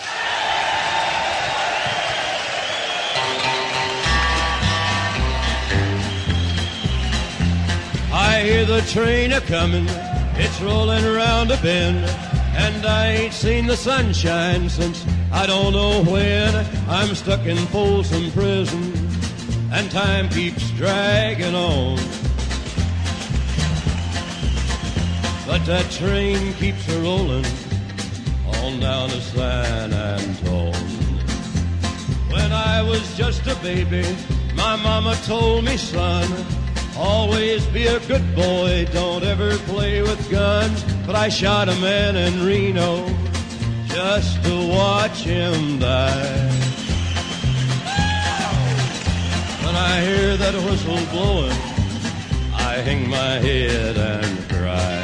I hear the train a-comin', it's rollin' around a bend, and I ain't seen the sunshine since I don't know when. I'm stuck in Folsom Prison, and time keeps dragging on. But that train keeps a-rollin' on down to San Antone. When I was just a baby, my mama told me, son, always be a good boy, don't ever play with guns. But I shot a man in Reno just to watch him die. When I hear that whistle blowing, I hang my head and cry.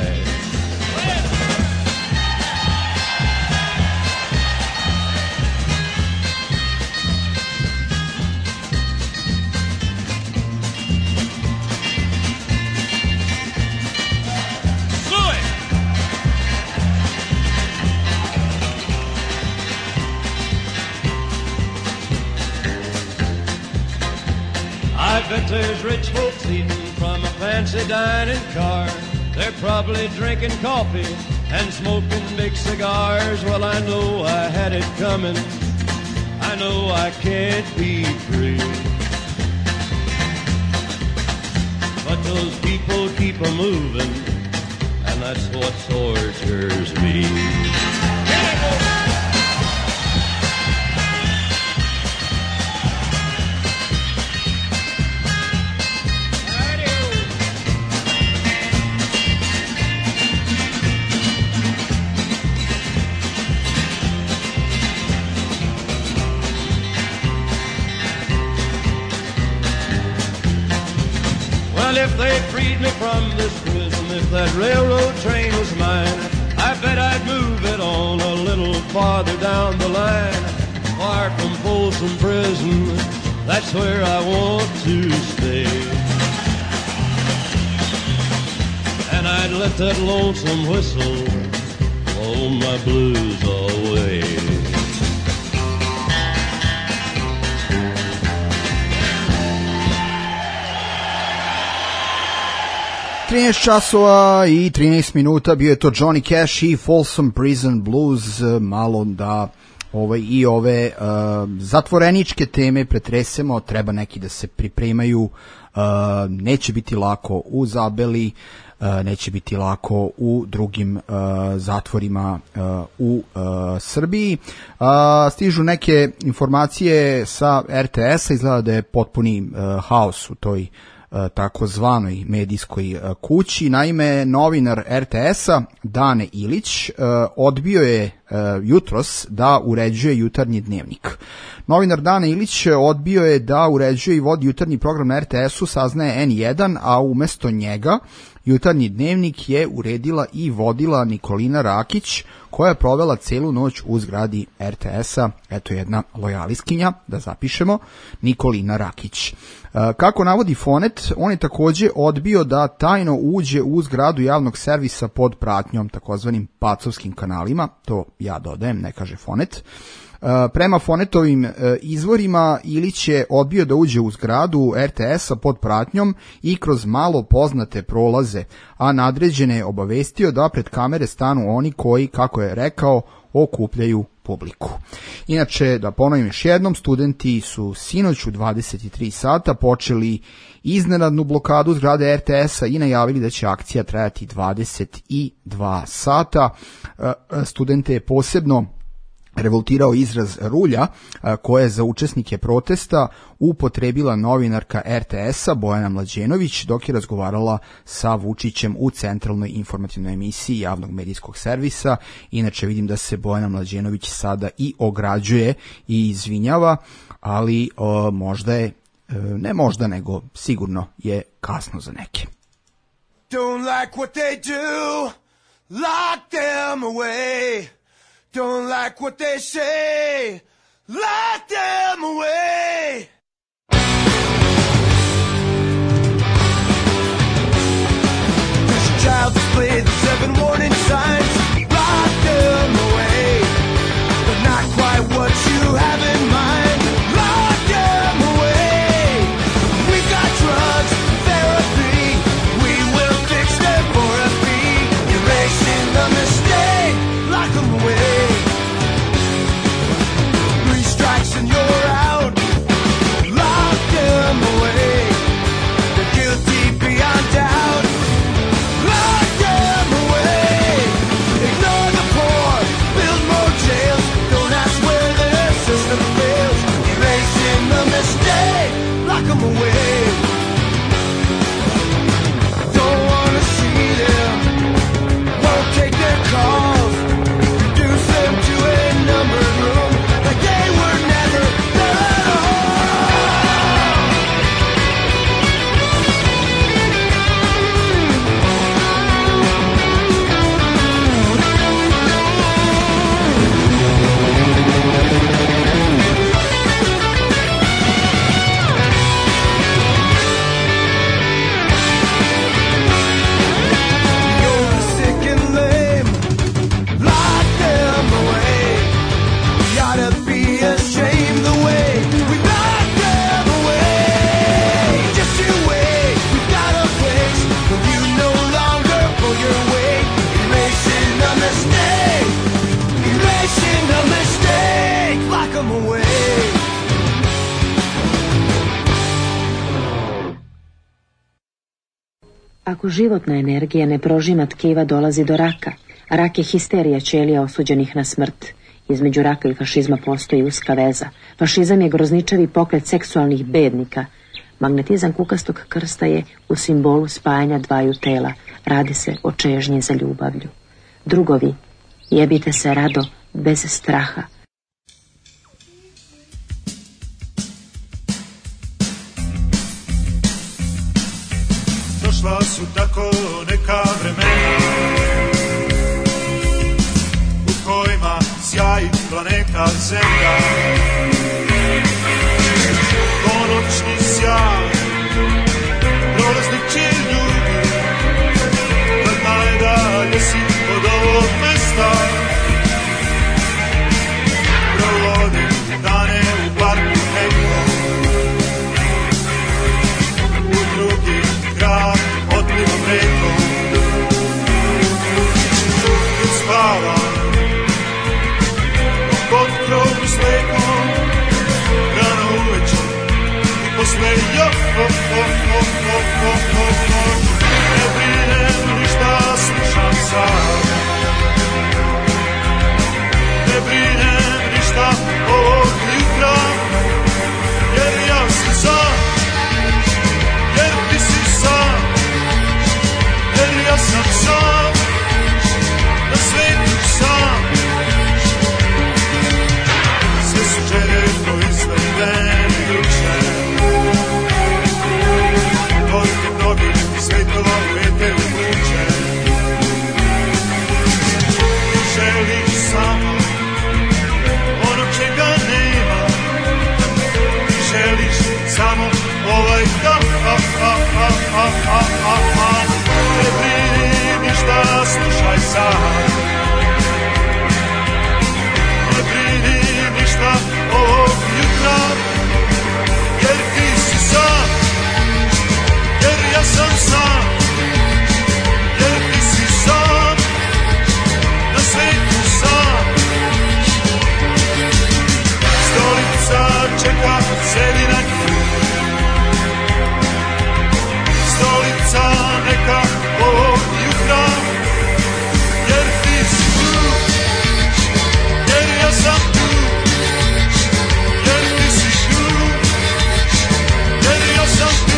bet there's rich folks eating from a fancy dining car. They're probably drinking coffee and smoking big cigars. Well, I know I had it coming. I know I can't be free. But those people keep a-moving, and that's what tortures me. Well, if they freed me from this prison, if that railroad train was mine, I bet I'd move it on a little farther down the line. Far from Folsom Prison, that's where I want to stay. And I'd let that lonesome whistle blow my blues away. 13 časova i 13 minuta, bio je to Johnny Cash i Folsom Prison Blues. Malo da i ove zatvoreničke teme pretresemo, treba neki da se pripremaju, neće biti lako u Zabeli, neće biti lako u drugim zatvorima u Srbiji. Stižu neke informacije sa RTS-a, izgleda da je potpuni haos u toj takozvanoj medijskoj kući. Naime, novinar RTS-a Dane Ilić odbio je jutros da uređuje jutarnji dnevnik. Novinar Dane Ilić odbio je da uređuje i vodi jutarnji program na RTS-u, saznaje N1, a umesto njega jutarnji dnevnik je uredila i vodila Nikolina Rakić, koja je provela celu noć u zgradi RTS-a. Eto jedna lojalistkinja, da zapišemo, Nikolina Rakić. Kako navodi Fonet, on je takođe odbio da tajno uđe u zgradu javnog servisa pod pratnjom, takozvanim pacovskim kanalima, to ja dodajem, ne kaže Fonet. Prema Fonetovim izvorima, Ilić je odbio da uđe u zgradu RTS-a pod pratnjom i kroz malo poznate prolaze, a nadređene je obavestio da pred kamere stanu oni koji, kako je rekao, okupljaju publiku. Inače, da ponovim još jednom, studenti su sinoć u 23 sata počeli iznenadnu blokadu zgrade RTS-a i najavili da će akcija trajati 22 sata. Studente je posebno revoltirao izraz rulja koje je za učesnike protesta upotrebila novinarka RTS-a Bojana Mlađenović dok je razgovarala sa Vučićem u centralnoj informativnoj emisiji javnog medijskog servisa. Inače vidim da se Bojana Mlađenović sada i ograđuje i izvinjava, ali možda je, ne možda nego sigurno je kasno za neke. Don't like what they do, lock them away. Don't like what they say, lock them away. There's a child displayed the 7 warning signs, lock them away. But not quite what you have in mind, lock them away. We've got drugs, therapy, we will fix them for a fee. Erasing the mistake, lock them away. Ako životna energija ne prožima tkiva, dolazi do raka. Rak je histerija ćelija osuđenih na smrt. Između raka i fašizma postoji uska veza. Fašizam je grozničavi pokret seksualnih bednika. Magnetizam kukastog krsta je u simbolu spajanja dvaju tela. Radi se o čežnji za ljubavlju. Drugovi, jebite se rado, bez straha. Došla su tako neka vremena u kojima sjaji planeta Zemlja. Ponoćni sjaj prolaznih će ljudi, kad najdalje si od ovog mesta. Provodim dane u parku nekom, u drugi grad odlivom rekom. Kad spavam pod krovu s lekom, rano uveče i posle ne brinem ništa, slušam sam. Ne brinem ništa ovog jutra, jer ja sam sam, jer ti si sam, jer ja sam sam, na svetu sam. Sve su želje proizvedene juče, toliko mnogih svetova u eteru vuče. Želiš samo ono čega nema, želiš samo ovaj dan. Ne brini ništa, slušaj sam. Ne brini ništa ovog jutra, jer ti si sam, jer ja sam sam, jer ti si sam, na svetu sam. Stolica čeka sedi na nju, stolica neka ovog jutra, jer ti si tu, jer ja sam tu, jer ti si tu, jer ja sam tu.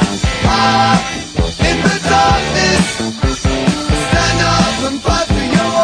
Stand up and fight for your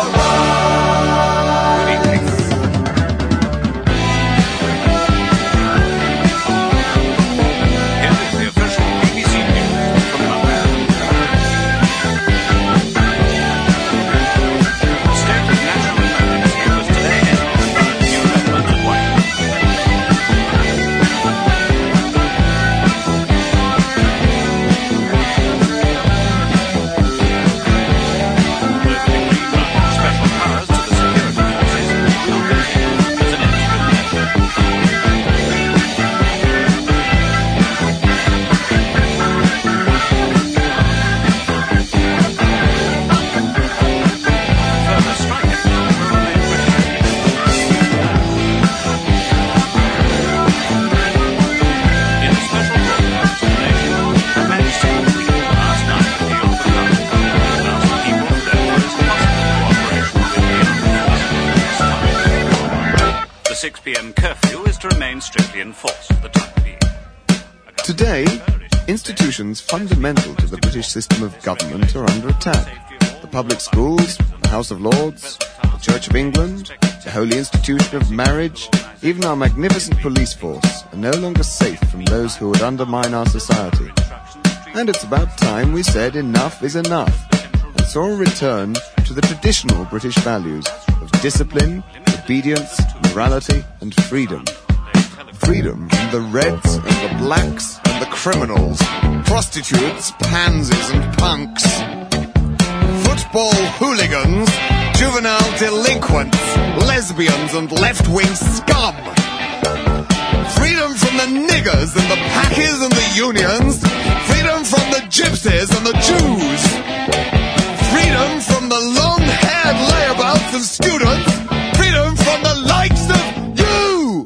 remain strictly enforced for the time being. Today, institutions fundamental to the British system of government are under attack. The public schools, the House of Lords, the Church of England, the holy institution of marriage, even our magnificent police force are no longer safe from those who would undermine our society. And it's about time we said enough is enough, and saw a return to the traditional British values of discipline, obedience, morality, and freedom. Freedom from the reds and the blacks and the criminals, prostitutes, pansies and punks, football hooligans, juvenile delinquents, lesbians and left-wing scum. Freedom from the niggers and the packers and the unions, freedom from the gypsies and the Jews, freedom from the long-haired layabouts of students, freedom from the likes of you!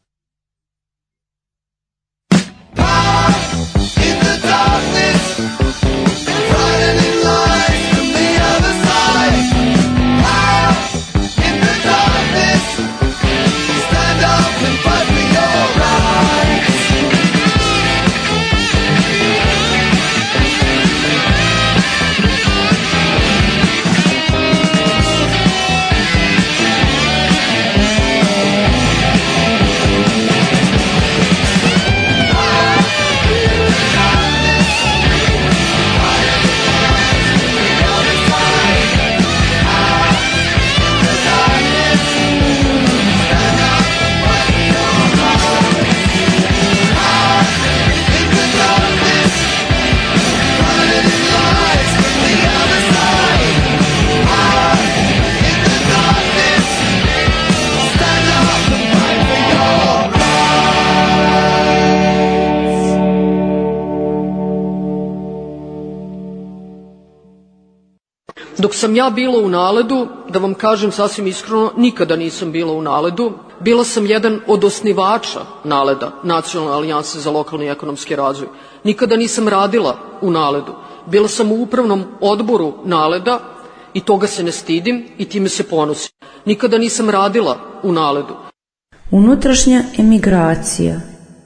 In the darkness, frightening lies from the other side. Power in the darkness, stand up and fight for your rights. Dok sam ja bila u Naledu, da vam kažem sasvim iskreno, nikada nisam bila u Naledu. Bila sam jedan od osnivača Naleda, Nacionalne alijanse za lokalni i ekonomski razvoj. Nikada nisam radila u Naledu. Bila sam u upravnom odboru Naleda i toga se ne stidim i time se ponosim. Nikada nisam radila u Naledu. Unutrašnja emigracija.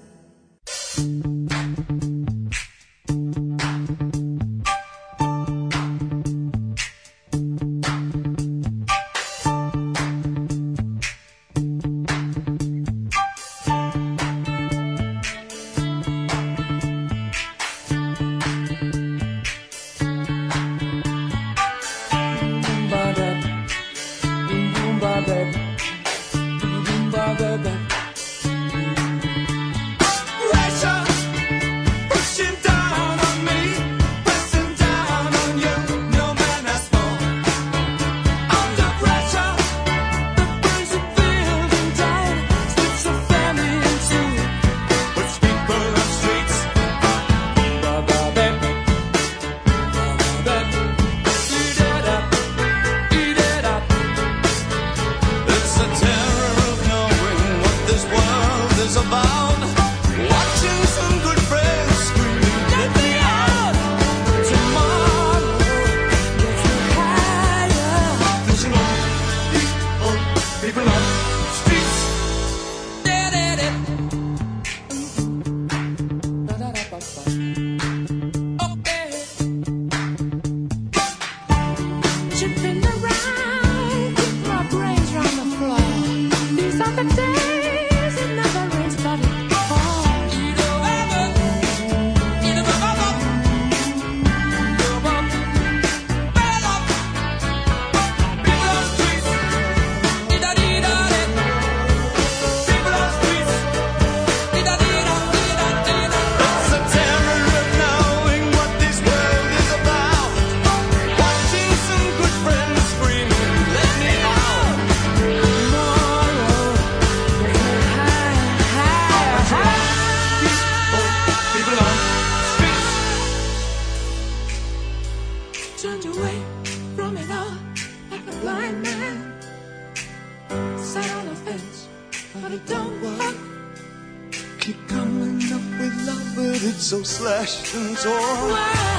So slashed and torn.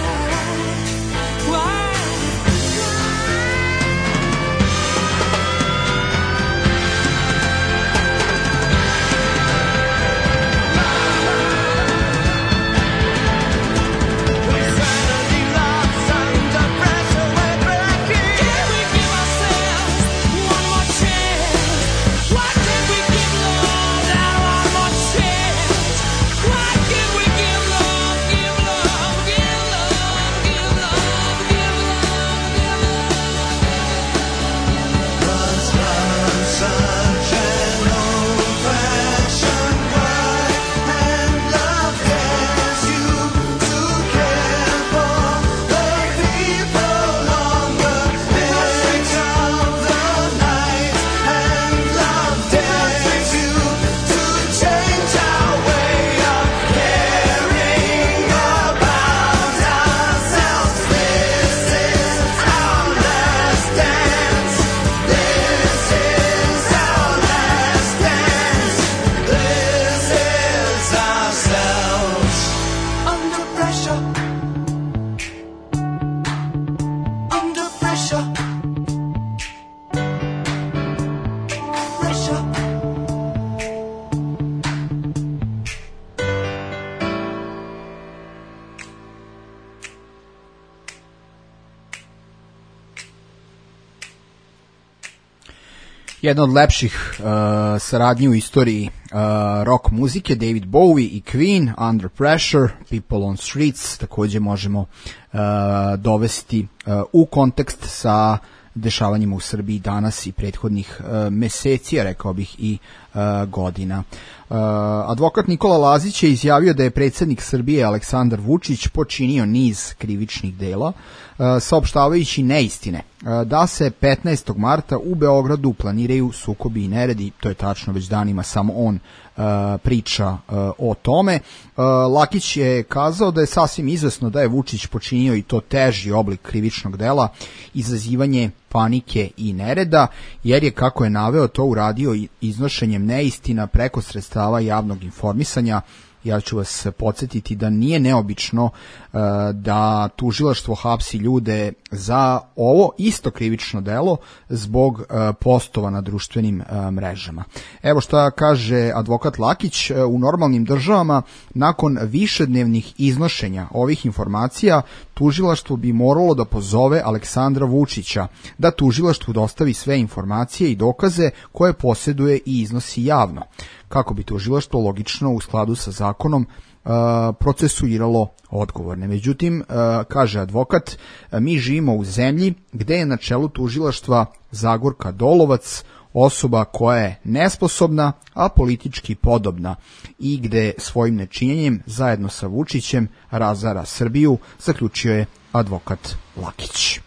Why? Jedna od lepših saradnji u istoriji rock muzike, David Bowie i Queen, Under Pressure, People on Streets, takođe možemo dovesti u kontekst sa dešavanjima u Srbiji danas i prethodnih meseci, rekao bih i godina. Advokat Nikola Lazić je izjavio da je predsjednik Srbije Aleksandar Vučić počinio niz krivičnih dela, saopštavajući neistine da se 15. marta u Beogradu planiraju sukobi i neredi. To je tačno, već danima samo on priča o tome. Lakić je kazao da je sasvim izvesno da je Vučić počinio i to teži oblik krivičnog dela, izazivanje panike i nereda, jer je, kako je naveo, to uradio iznošenjem neistina preko sredstava javnog informisanja. Ja ću vas podsjetiti da nije neobično da tužilaštvo hapsi ljude za ovo isto krivično delo zbog postova na društvenim mrežama. Evo šta kaže advokat Lakić: u normalnim državama nakon višednevnih iznošenja ovih informacija tužilaštvo bi moralo da pozove Aleksandra Vučića da tužilaštvu dostavi sve informacije i dokaze koje posjeduje i iznosi javno, kako bi tužilaštvo logično u skladu sa zakonom procesuiralo odgovorne. Međutim, kaže advokat, mi živimo u zemlji gde je na čelu tužilaštva Zagorka Dolovac, osoba koja je nesposobna, a politički podobna i gde svojim nečinjenjem zajedno sa Vučićem razara Srbiju, zaključio je advokat Lakić.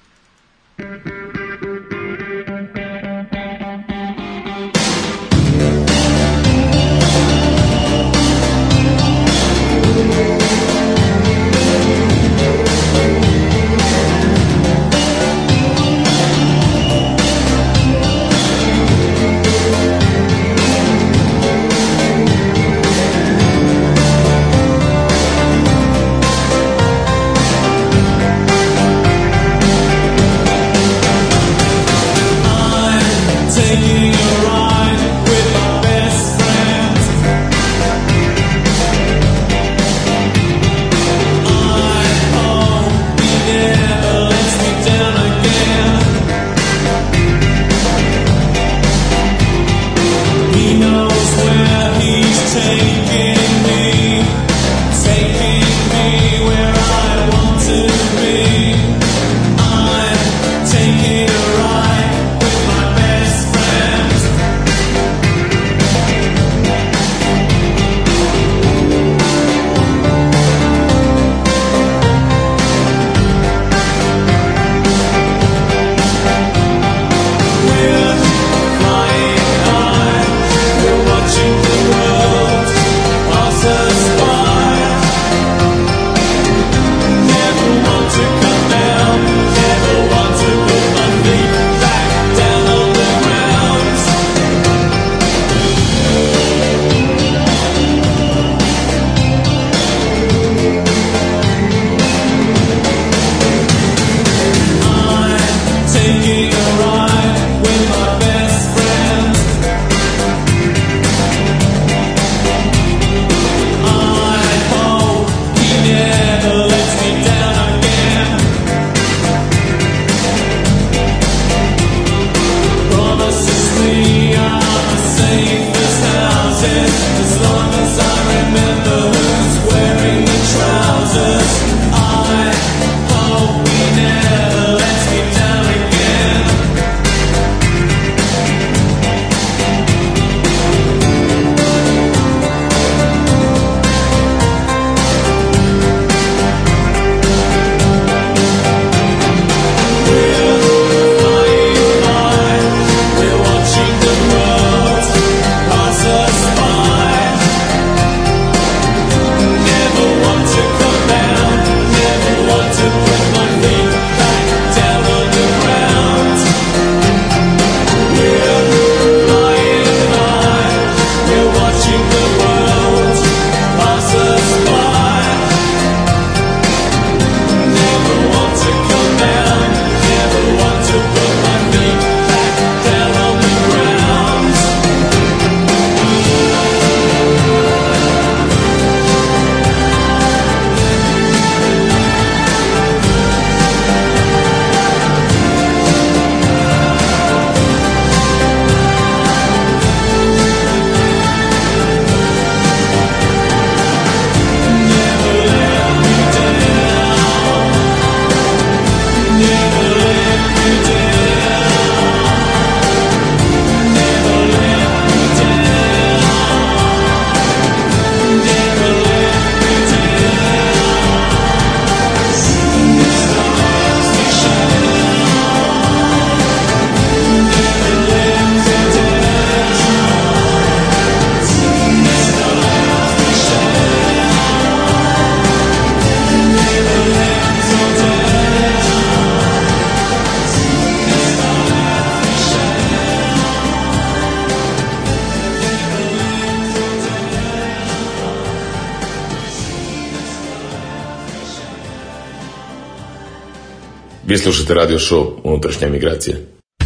Vi slušate radio show Unutrašnja emigracija.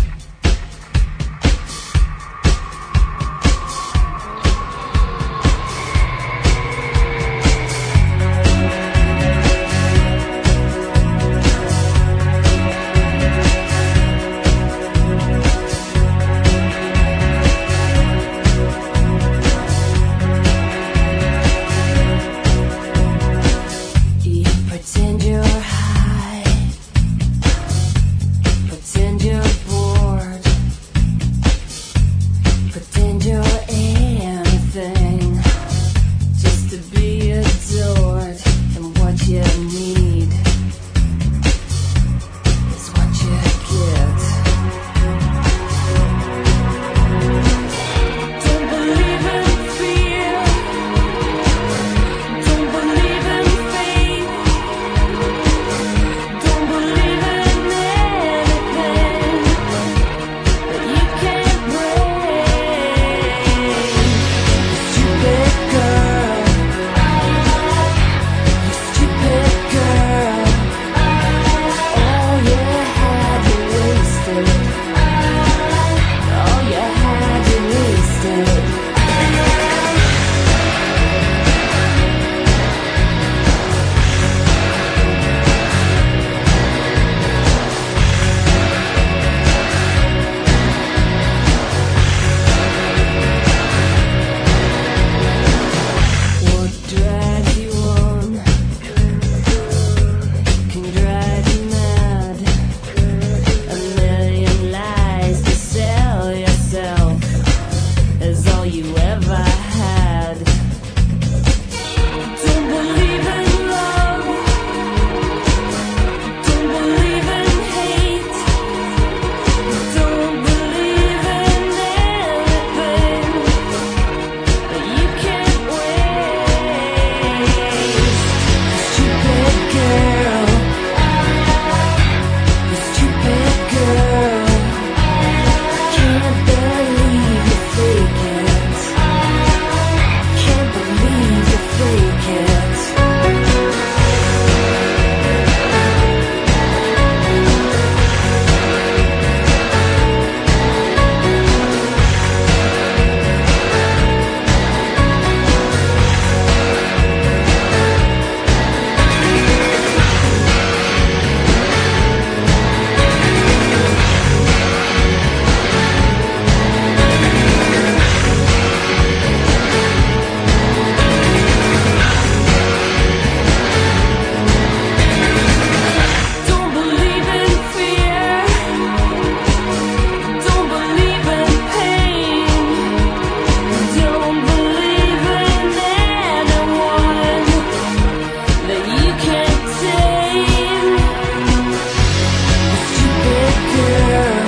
Pretend you're high, pretend you're bored, pretend you're anything, just to be adored. And what you need is what you get. Don't believe in fear, don't believe in fate. Don't believe in anything that you can't break. Stupid girl, you stupid girl. All you had, you wasted. All you had, you wasted. What drives you on can drive you mad. A million lies to sell yourself is all you ever had. Don't believe in love, don't believe in hate, don't believe in anything that you can't waste. Stupid girl, you stupid girl. Can't believe you fake it. Can't believe you fake it. Don't believe in fear, don't believe in pain, don't believe in anyone that you can't tame. Stupid girl,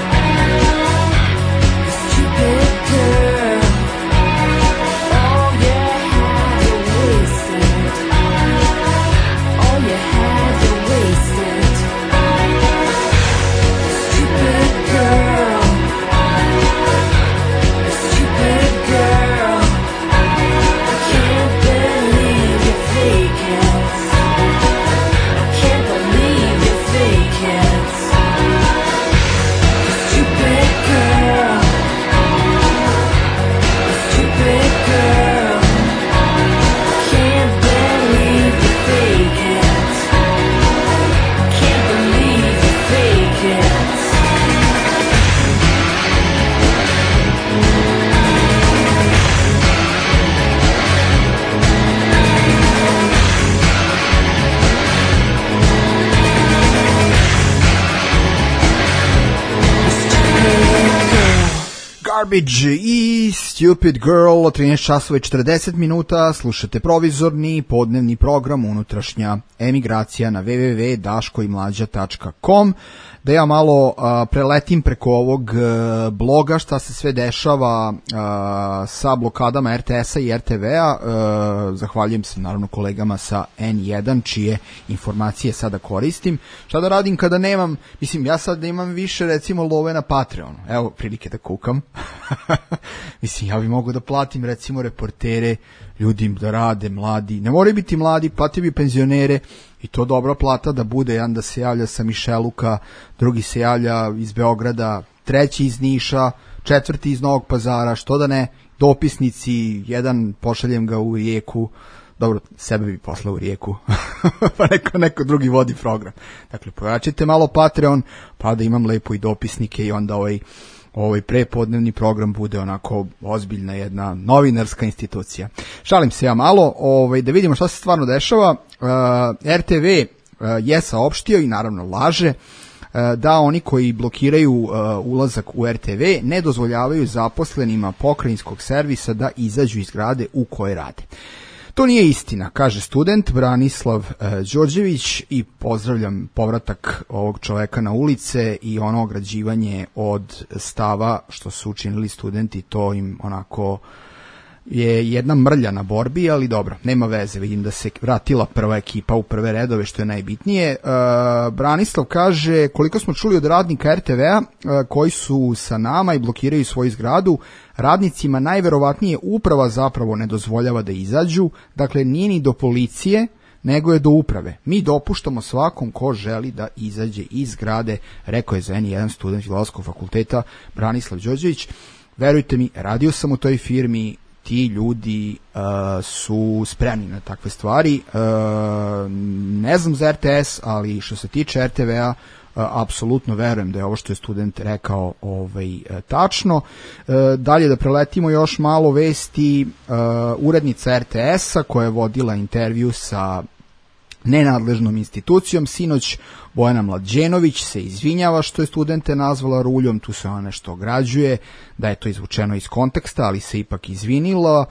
stupid girl. All you had, you wasted. All you had, you wasted. Stupid girl, stupid girl. I can't believe you fake it. I can't believe you fake it. Stupid girl, stupid girl. Can't believe you fake it. Can't believe you fake it. Garbage i Stupid Girl, 13 časova i 40 minuta, slušate provizorni podnevni program Unutrašnja emigracija na www.daškoimlađa.com. Da ja malo preletim preko ovog bloga šta se sve dešava sa blokadama RTS-a i RTV-a. Zahvaljujem se naravno kolegama sa N1 čije informacije sada koristim. Šta da radim kada nemam, mislim ja sad imam više recimo love na Patreonu. Evo prilike da kukam. Mislim ja bi mogao da platim recimo reportere, ljudi da rade, mladi, ne moraju biti mladi, platio bi penzionere i to dobra plata da bude, jedan da se javlja sa Mišeluka, drugi se javlja iz Beograda, treći iz Niša, četvrti iz Novog Pazara, što da ne, dopisnici, jedan pošaljem ga u Rijeku, dobro, sebe bi poslao u Rijeku, pa neko drugi vodi program. Dakle, pojačite malo Patreon, pa da imam lepo i dopisnike i onda ovaj prepodnevni program bude onako ozbiljna jedna novinarska institucija. Šalim se ja malo, da vidimo šta se stvarno dešava. RTV je saopštio i naravno laže da oni koji blokiraju ulazak u RTV ne dozvoljavaju zaposlenima pokrajinskog servisa da izađu iz zgrade u kojoj rade. To nije istina, kaže student Branislav Đorđević, i pozdravljam povratak ovog čoveka na ulice i ono ograđivanje od stava što su učinili studenti, to im onako je jedna mrlja na borbi, ali dobro, nema veze, vidim da se vratila prva ekipa u prve redove, što je najbitnije. Branislav kaže, koliko smo čuli od radnika RTV-a koji su sa nama i blokiraju svoju zgradu, radnicima najverovatnije uprava zapravo ne dozvoljava da izađu, dakle nije ni do policije, nego je do uprave. Mi dopuštamo svakom ko želi da izađe iz zgrade, rekao je za N1 student Filozofskog fakulteta Branislav Đorđević. Verujte mi, radio sam u toj firmi, ti ljudi su spremni na takve stvari. Ne znam za RTS, ali što se tiče RTV-a, apsolutno verujem da je ovo što je student rekao tačno. Dalje da preletimo još malo vesti. Urednica RTS-a koja je vodila intervju sa nenadležnom institucijom sinoć, Bojana Mlađenović, se izvinjava što je studente nazvala ruljom, tu se ona nešto ograđuje, da je to izvučeno iz konteksta, ali se ipak izvinila.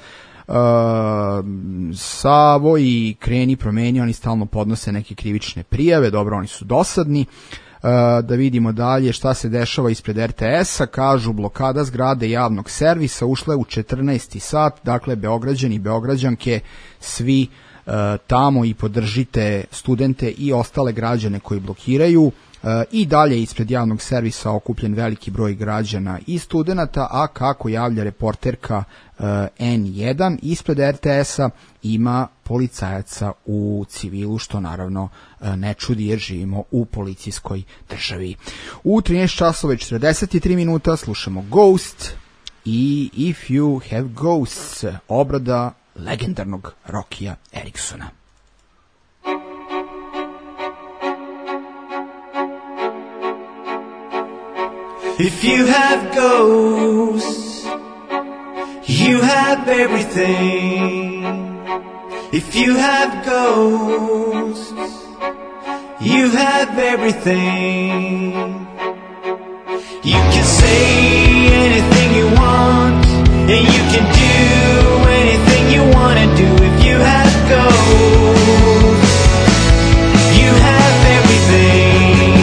Savo i Kreni promeni, oni stalno podnose neke krivične prijave, dobro, oni su dosadni. Da vidimo dalje šta se dešava ispred RTS-a. Kažu, blokada zgrade javnog servisa ušla je u 14. sat, dakle Beograđani i Beograđanke svi tamo i podržite studente i ostale građane koji blokiraju. I dalje ispred javnog servisa okupljen veliki broj građana i studenata, a kako javlja reporterka N1, ispred RTS-a ima policajaca u civilu, što naravno ne čudi jer živimo u policijskoj državi. U 13 časova i 43 minuta slušamo Ghost i If You Have Ghosts, obrada legendarnog Rokija Eriksona. If you have ghosts, you have everything. If you have ghosts, you have everything. You can say anything you want, and you can do anything you want to do. If you have ghosts, you have everything.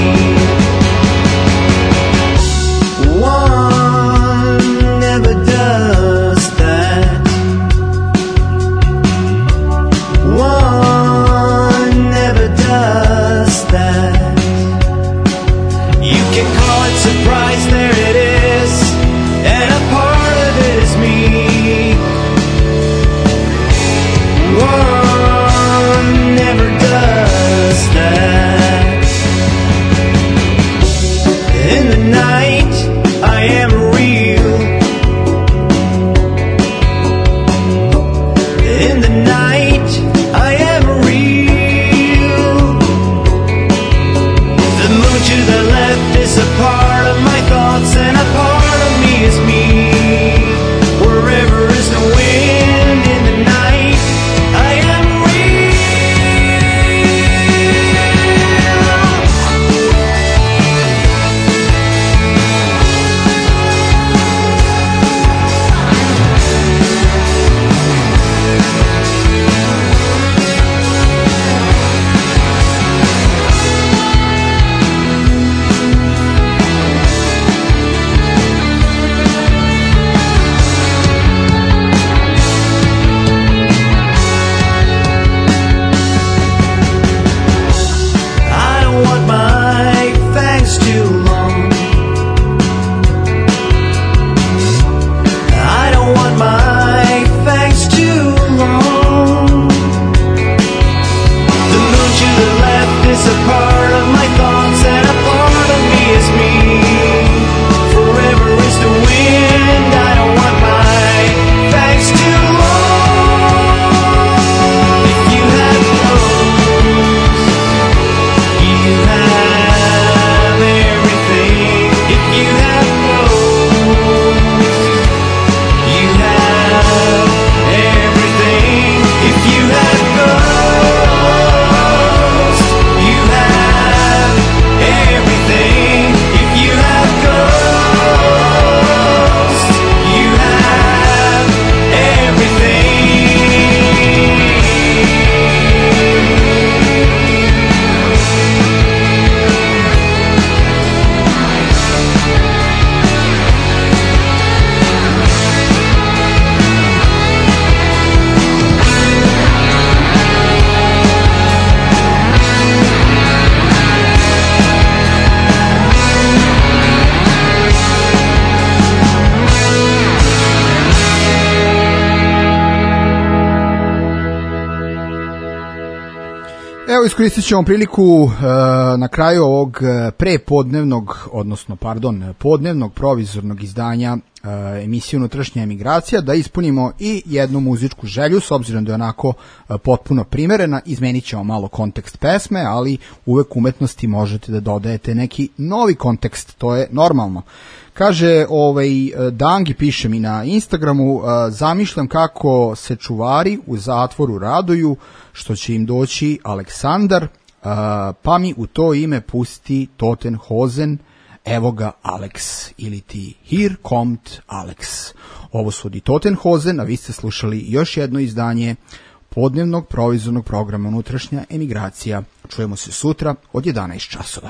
One never does that. One never does that. You can call it surprise, there it is. Evo, iskoristit ćemo priliku na kraju ovog podnevnog provizornog izdanja emisije Unutrašnja emigracija da ispunimo i jednu muzičku želju, s obzirom da je onako potpuno primerena. Izmenit ćemo malo kontekst pesme, ali uvek u umetnosti možete da dodajete neki novi kontekst, to je normalno. Kaže, Dangi piše mi na Instagramu, zamišljam kako se čuvari u zatvoru raduju što će im doći Aleksandar, pa mi u to ime pusti Totenhosen, evo ga Alex, ili ti Hier kommt Alex. Ovo su Die Totenhosen, a vi ste slušali još jedno izdanje podnevnog provizornog programa Unutrašnja emigracija. Čujemo se sutra od 11 časova.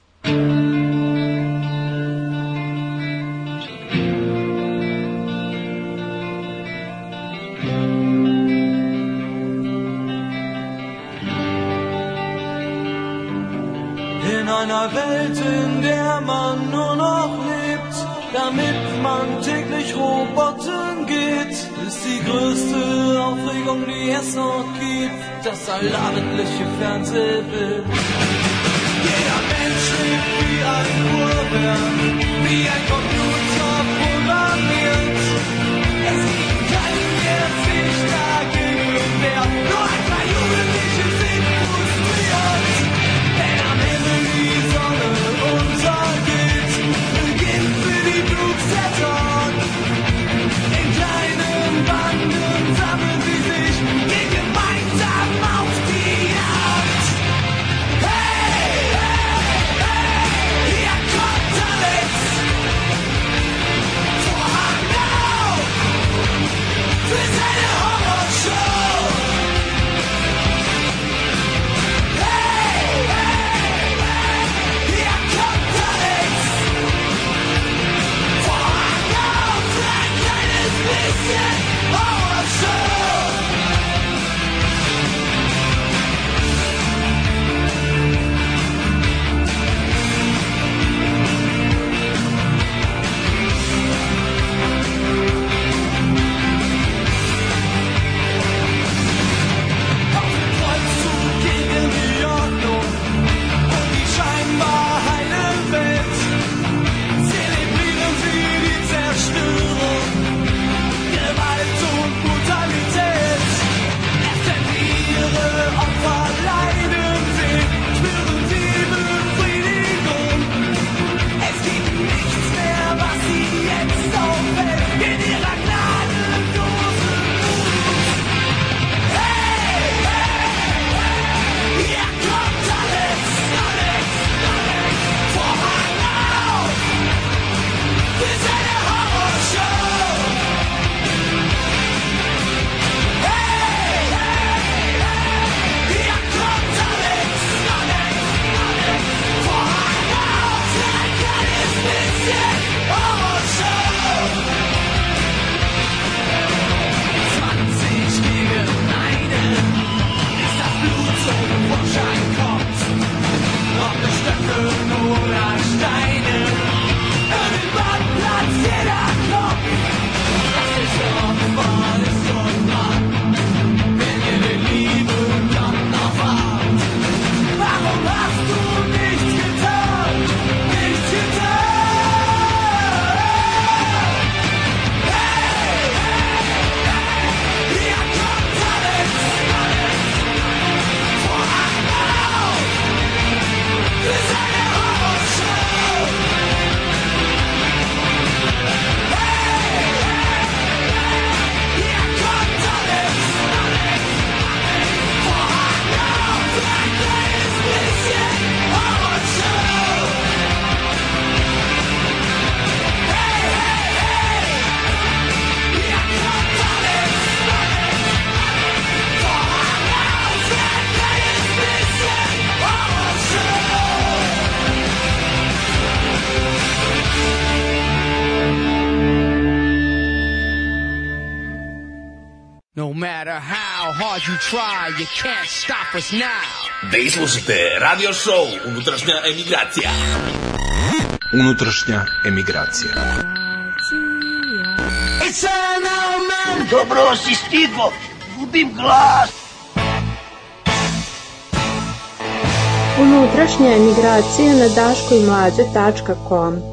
In einer Welt, in der man nur noch lebt, damit man täglich Roboten geht, ist die größte Aufregung, die es noch gibt, das allabendliche Fernsehbild. Jeder Mensch lebt wie ein Uhrwerk, wie ein Computer programmiert. Es gibt keinen, der sich dagegen wehrt, nur ein paar Jugendliche sind frustriert. Wenn am Ende die Sonne untergeht, beginnt für die Blues der Tag. In kleinen Banden sammeln sie sich, gehen gemeinsam auf die Jagd. Hey, hey, hey, hier kommt Alex. Vorhang auf für seine Horrorshow. Hey, hey, hey, hier kommt Alex. Vorhang auf für ein kleines bisschen Horrorshow. Auf dem Kreuzzug gegen die Ordnung und die scheinbar heile Welt zelebrieren sie die Zerstörung, Gewalt und Brutalität. Erst wenn ihre Opfer leiden sehen, spüren sie Befriedigung. Es gibt nichts mehr, was sie jetzt auffällt in ihrer gnadenlosen Wut. Hey, hey, hey, hier kommt Alex, Alex, Alex. Vorhang auf für seine Horrorshow. Hey, hey, hey, hier kommt Alex, Alex, Alex. Vorhang auf für ein kleines bisschen Horrorshow. 20 gegen einen, bis das Blut zum Vorschein kommt. Ob es Stöcke oder Steine, irgendwann platzt jeder Kopf. Das ist Opfer, ist Unmann, wenn ihr die Liebe dann noch habt. Warum hast du nichts getan? Nichts getan! Hey, hey, hey, hier kommt Alex, Alex. Vorhang auf für seine Horrorshow. Hey, hey, hey, hier kommt Alex, Alex, Alex. Vorhang auf für ein kleines bisschen Horrorshow. Hey, hey, hey, hier kommt Alex, Alex, Alex. Vorhang auf für ein kleines bisschen Horrorshow. No matter how hard you try, you can't stop us now. Vi slušate radio show Unutrašnja emigracija. Unutrašnja emigracija. Dobro si stigo, gubim glas. Unutrašnja emigracija na daškoimlađa.com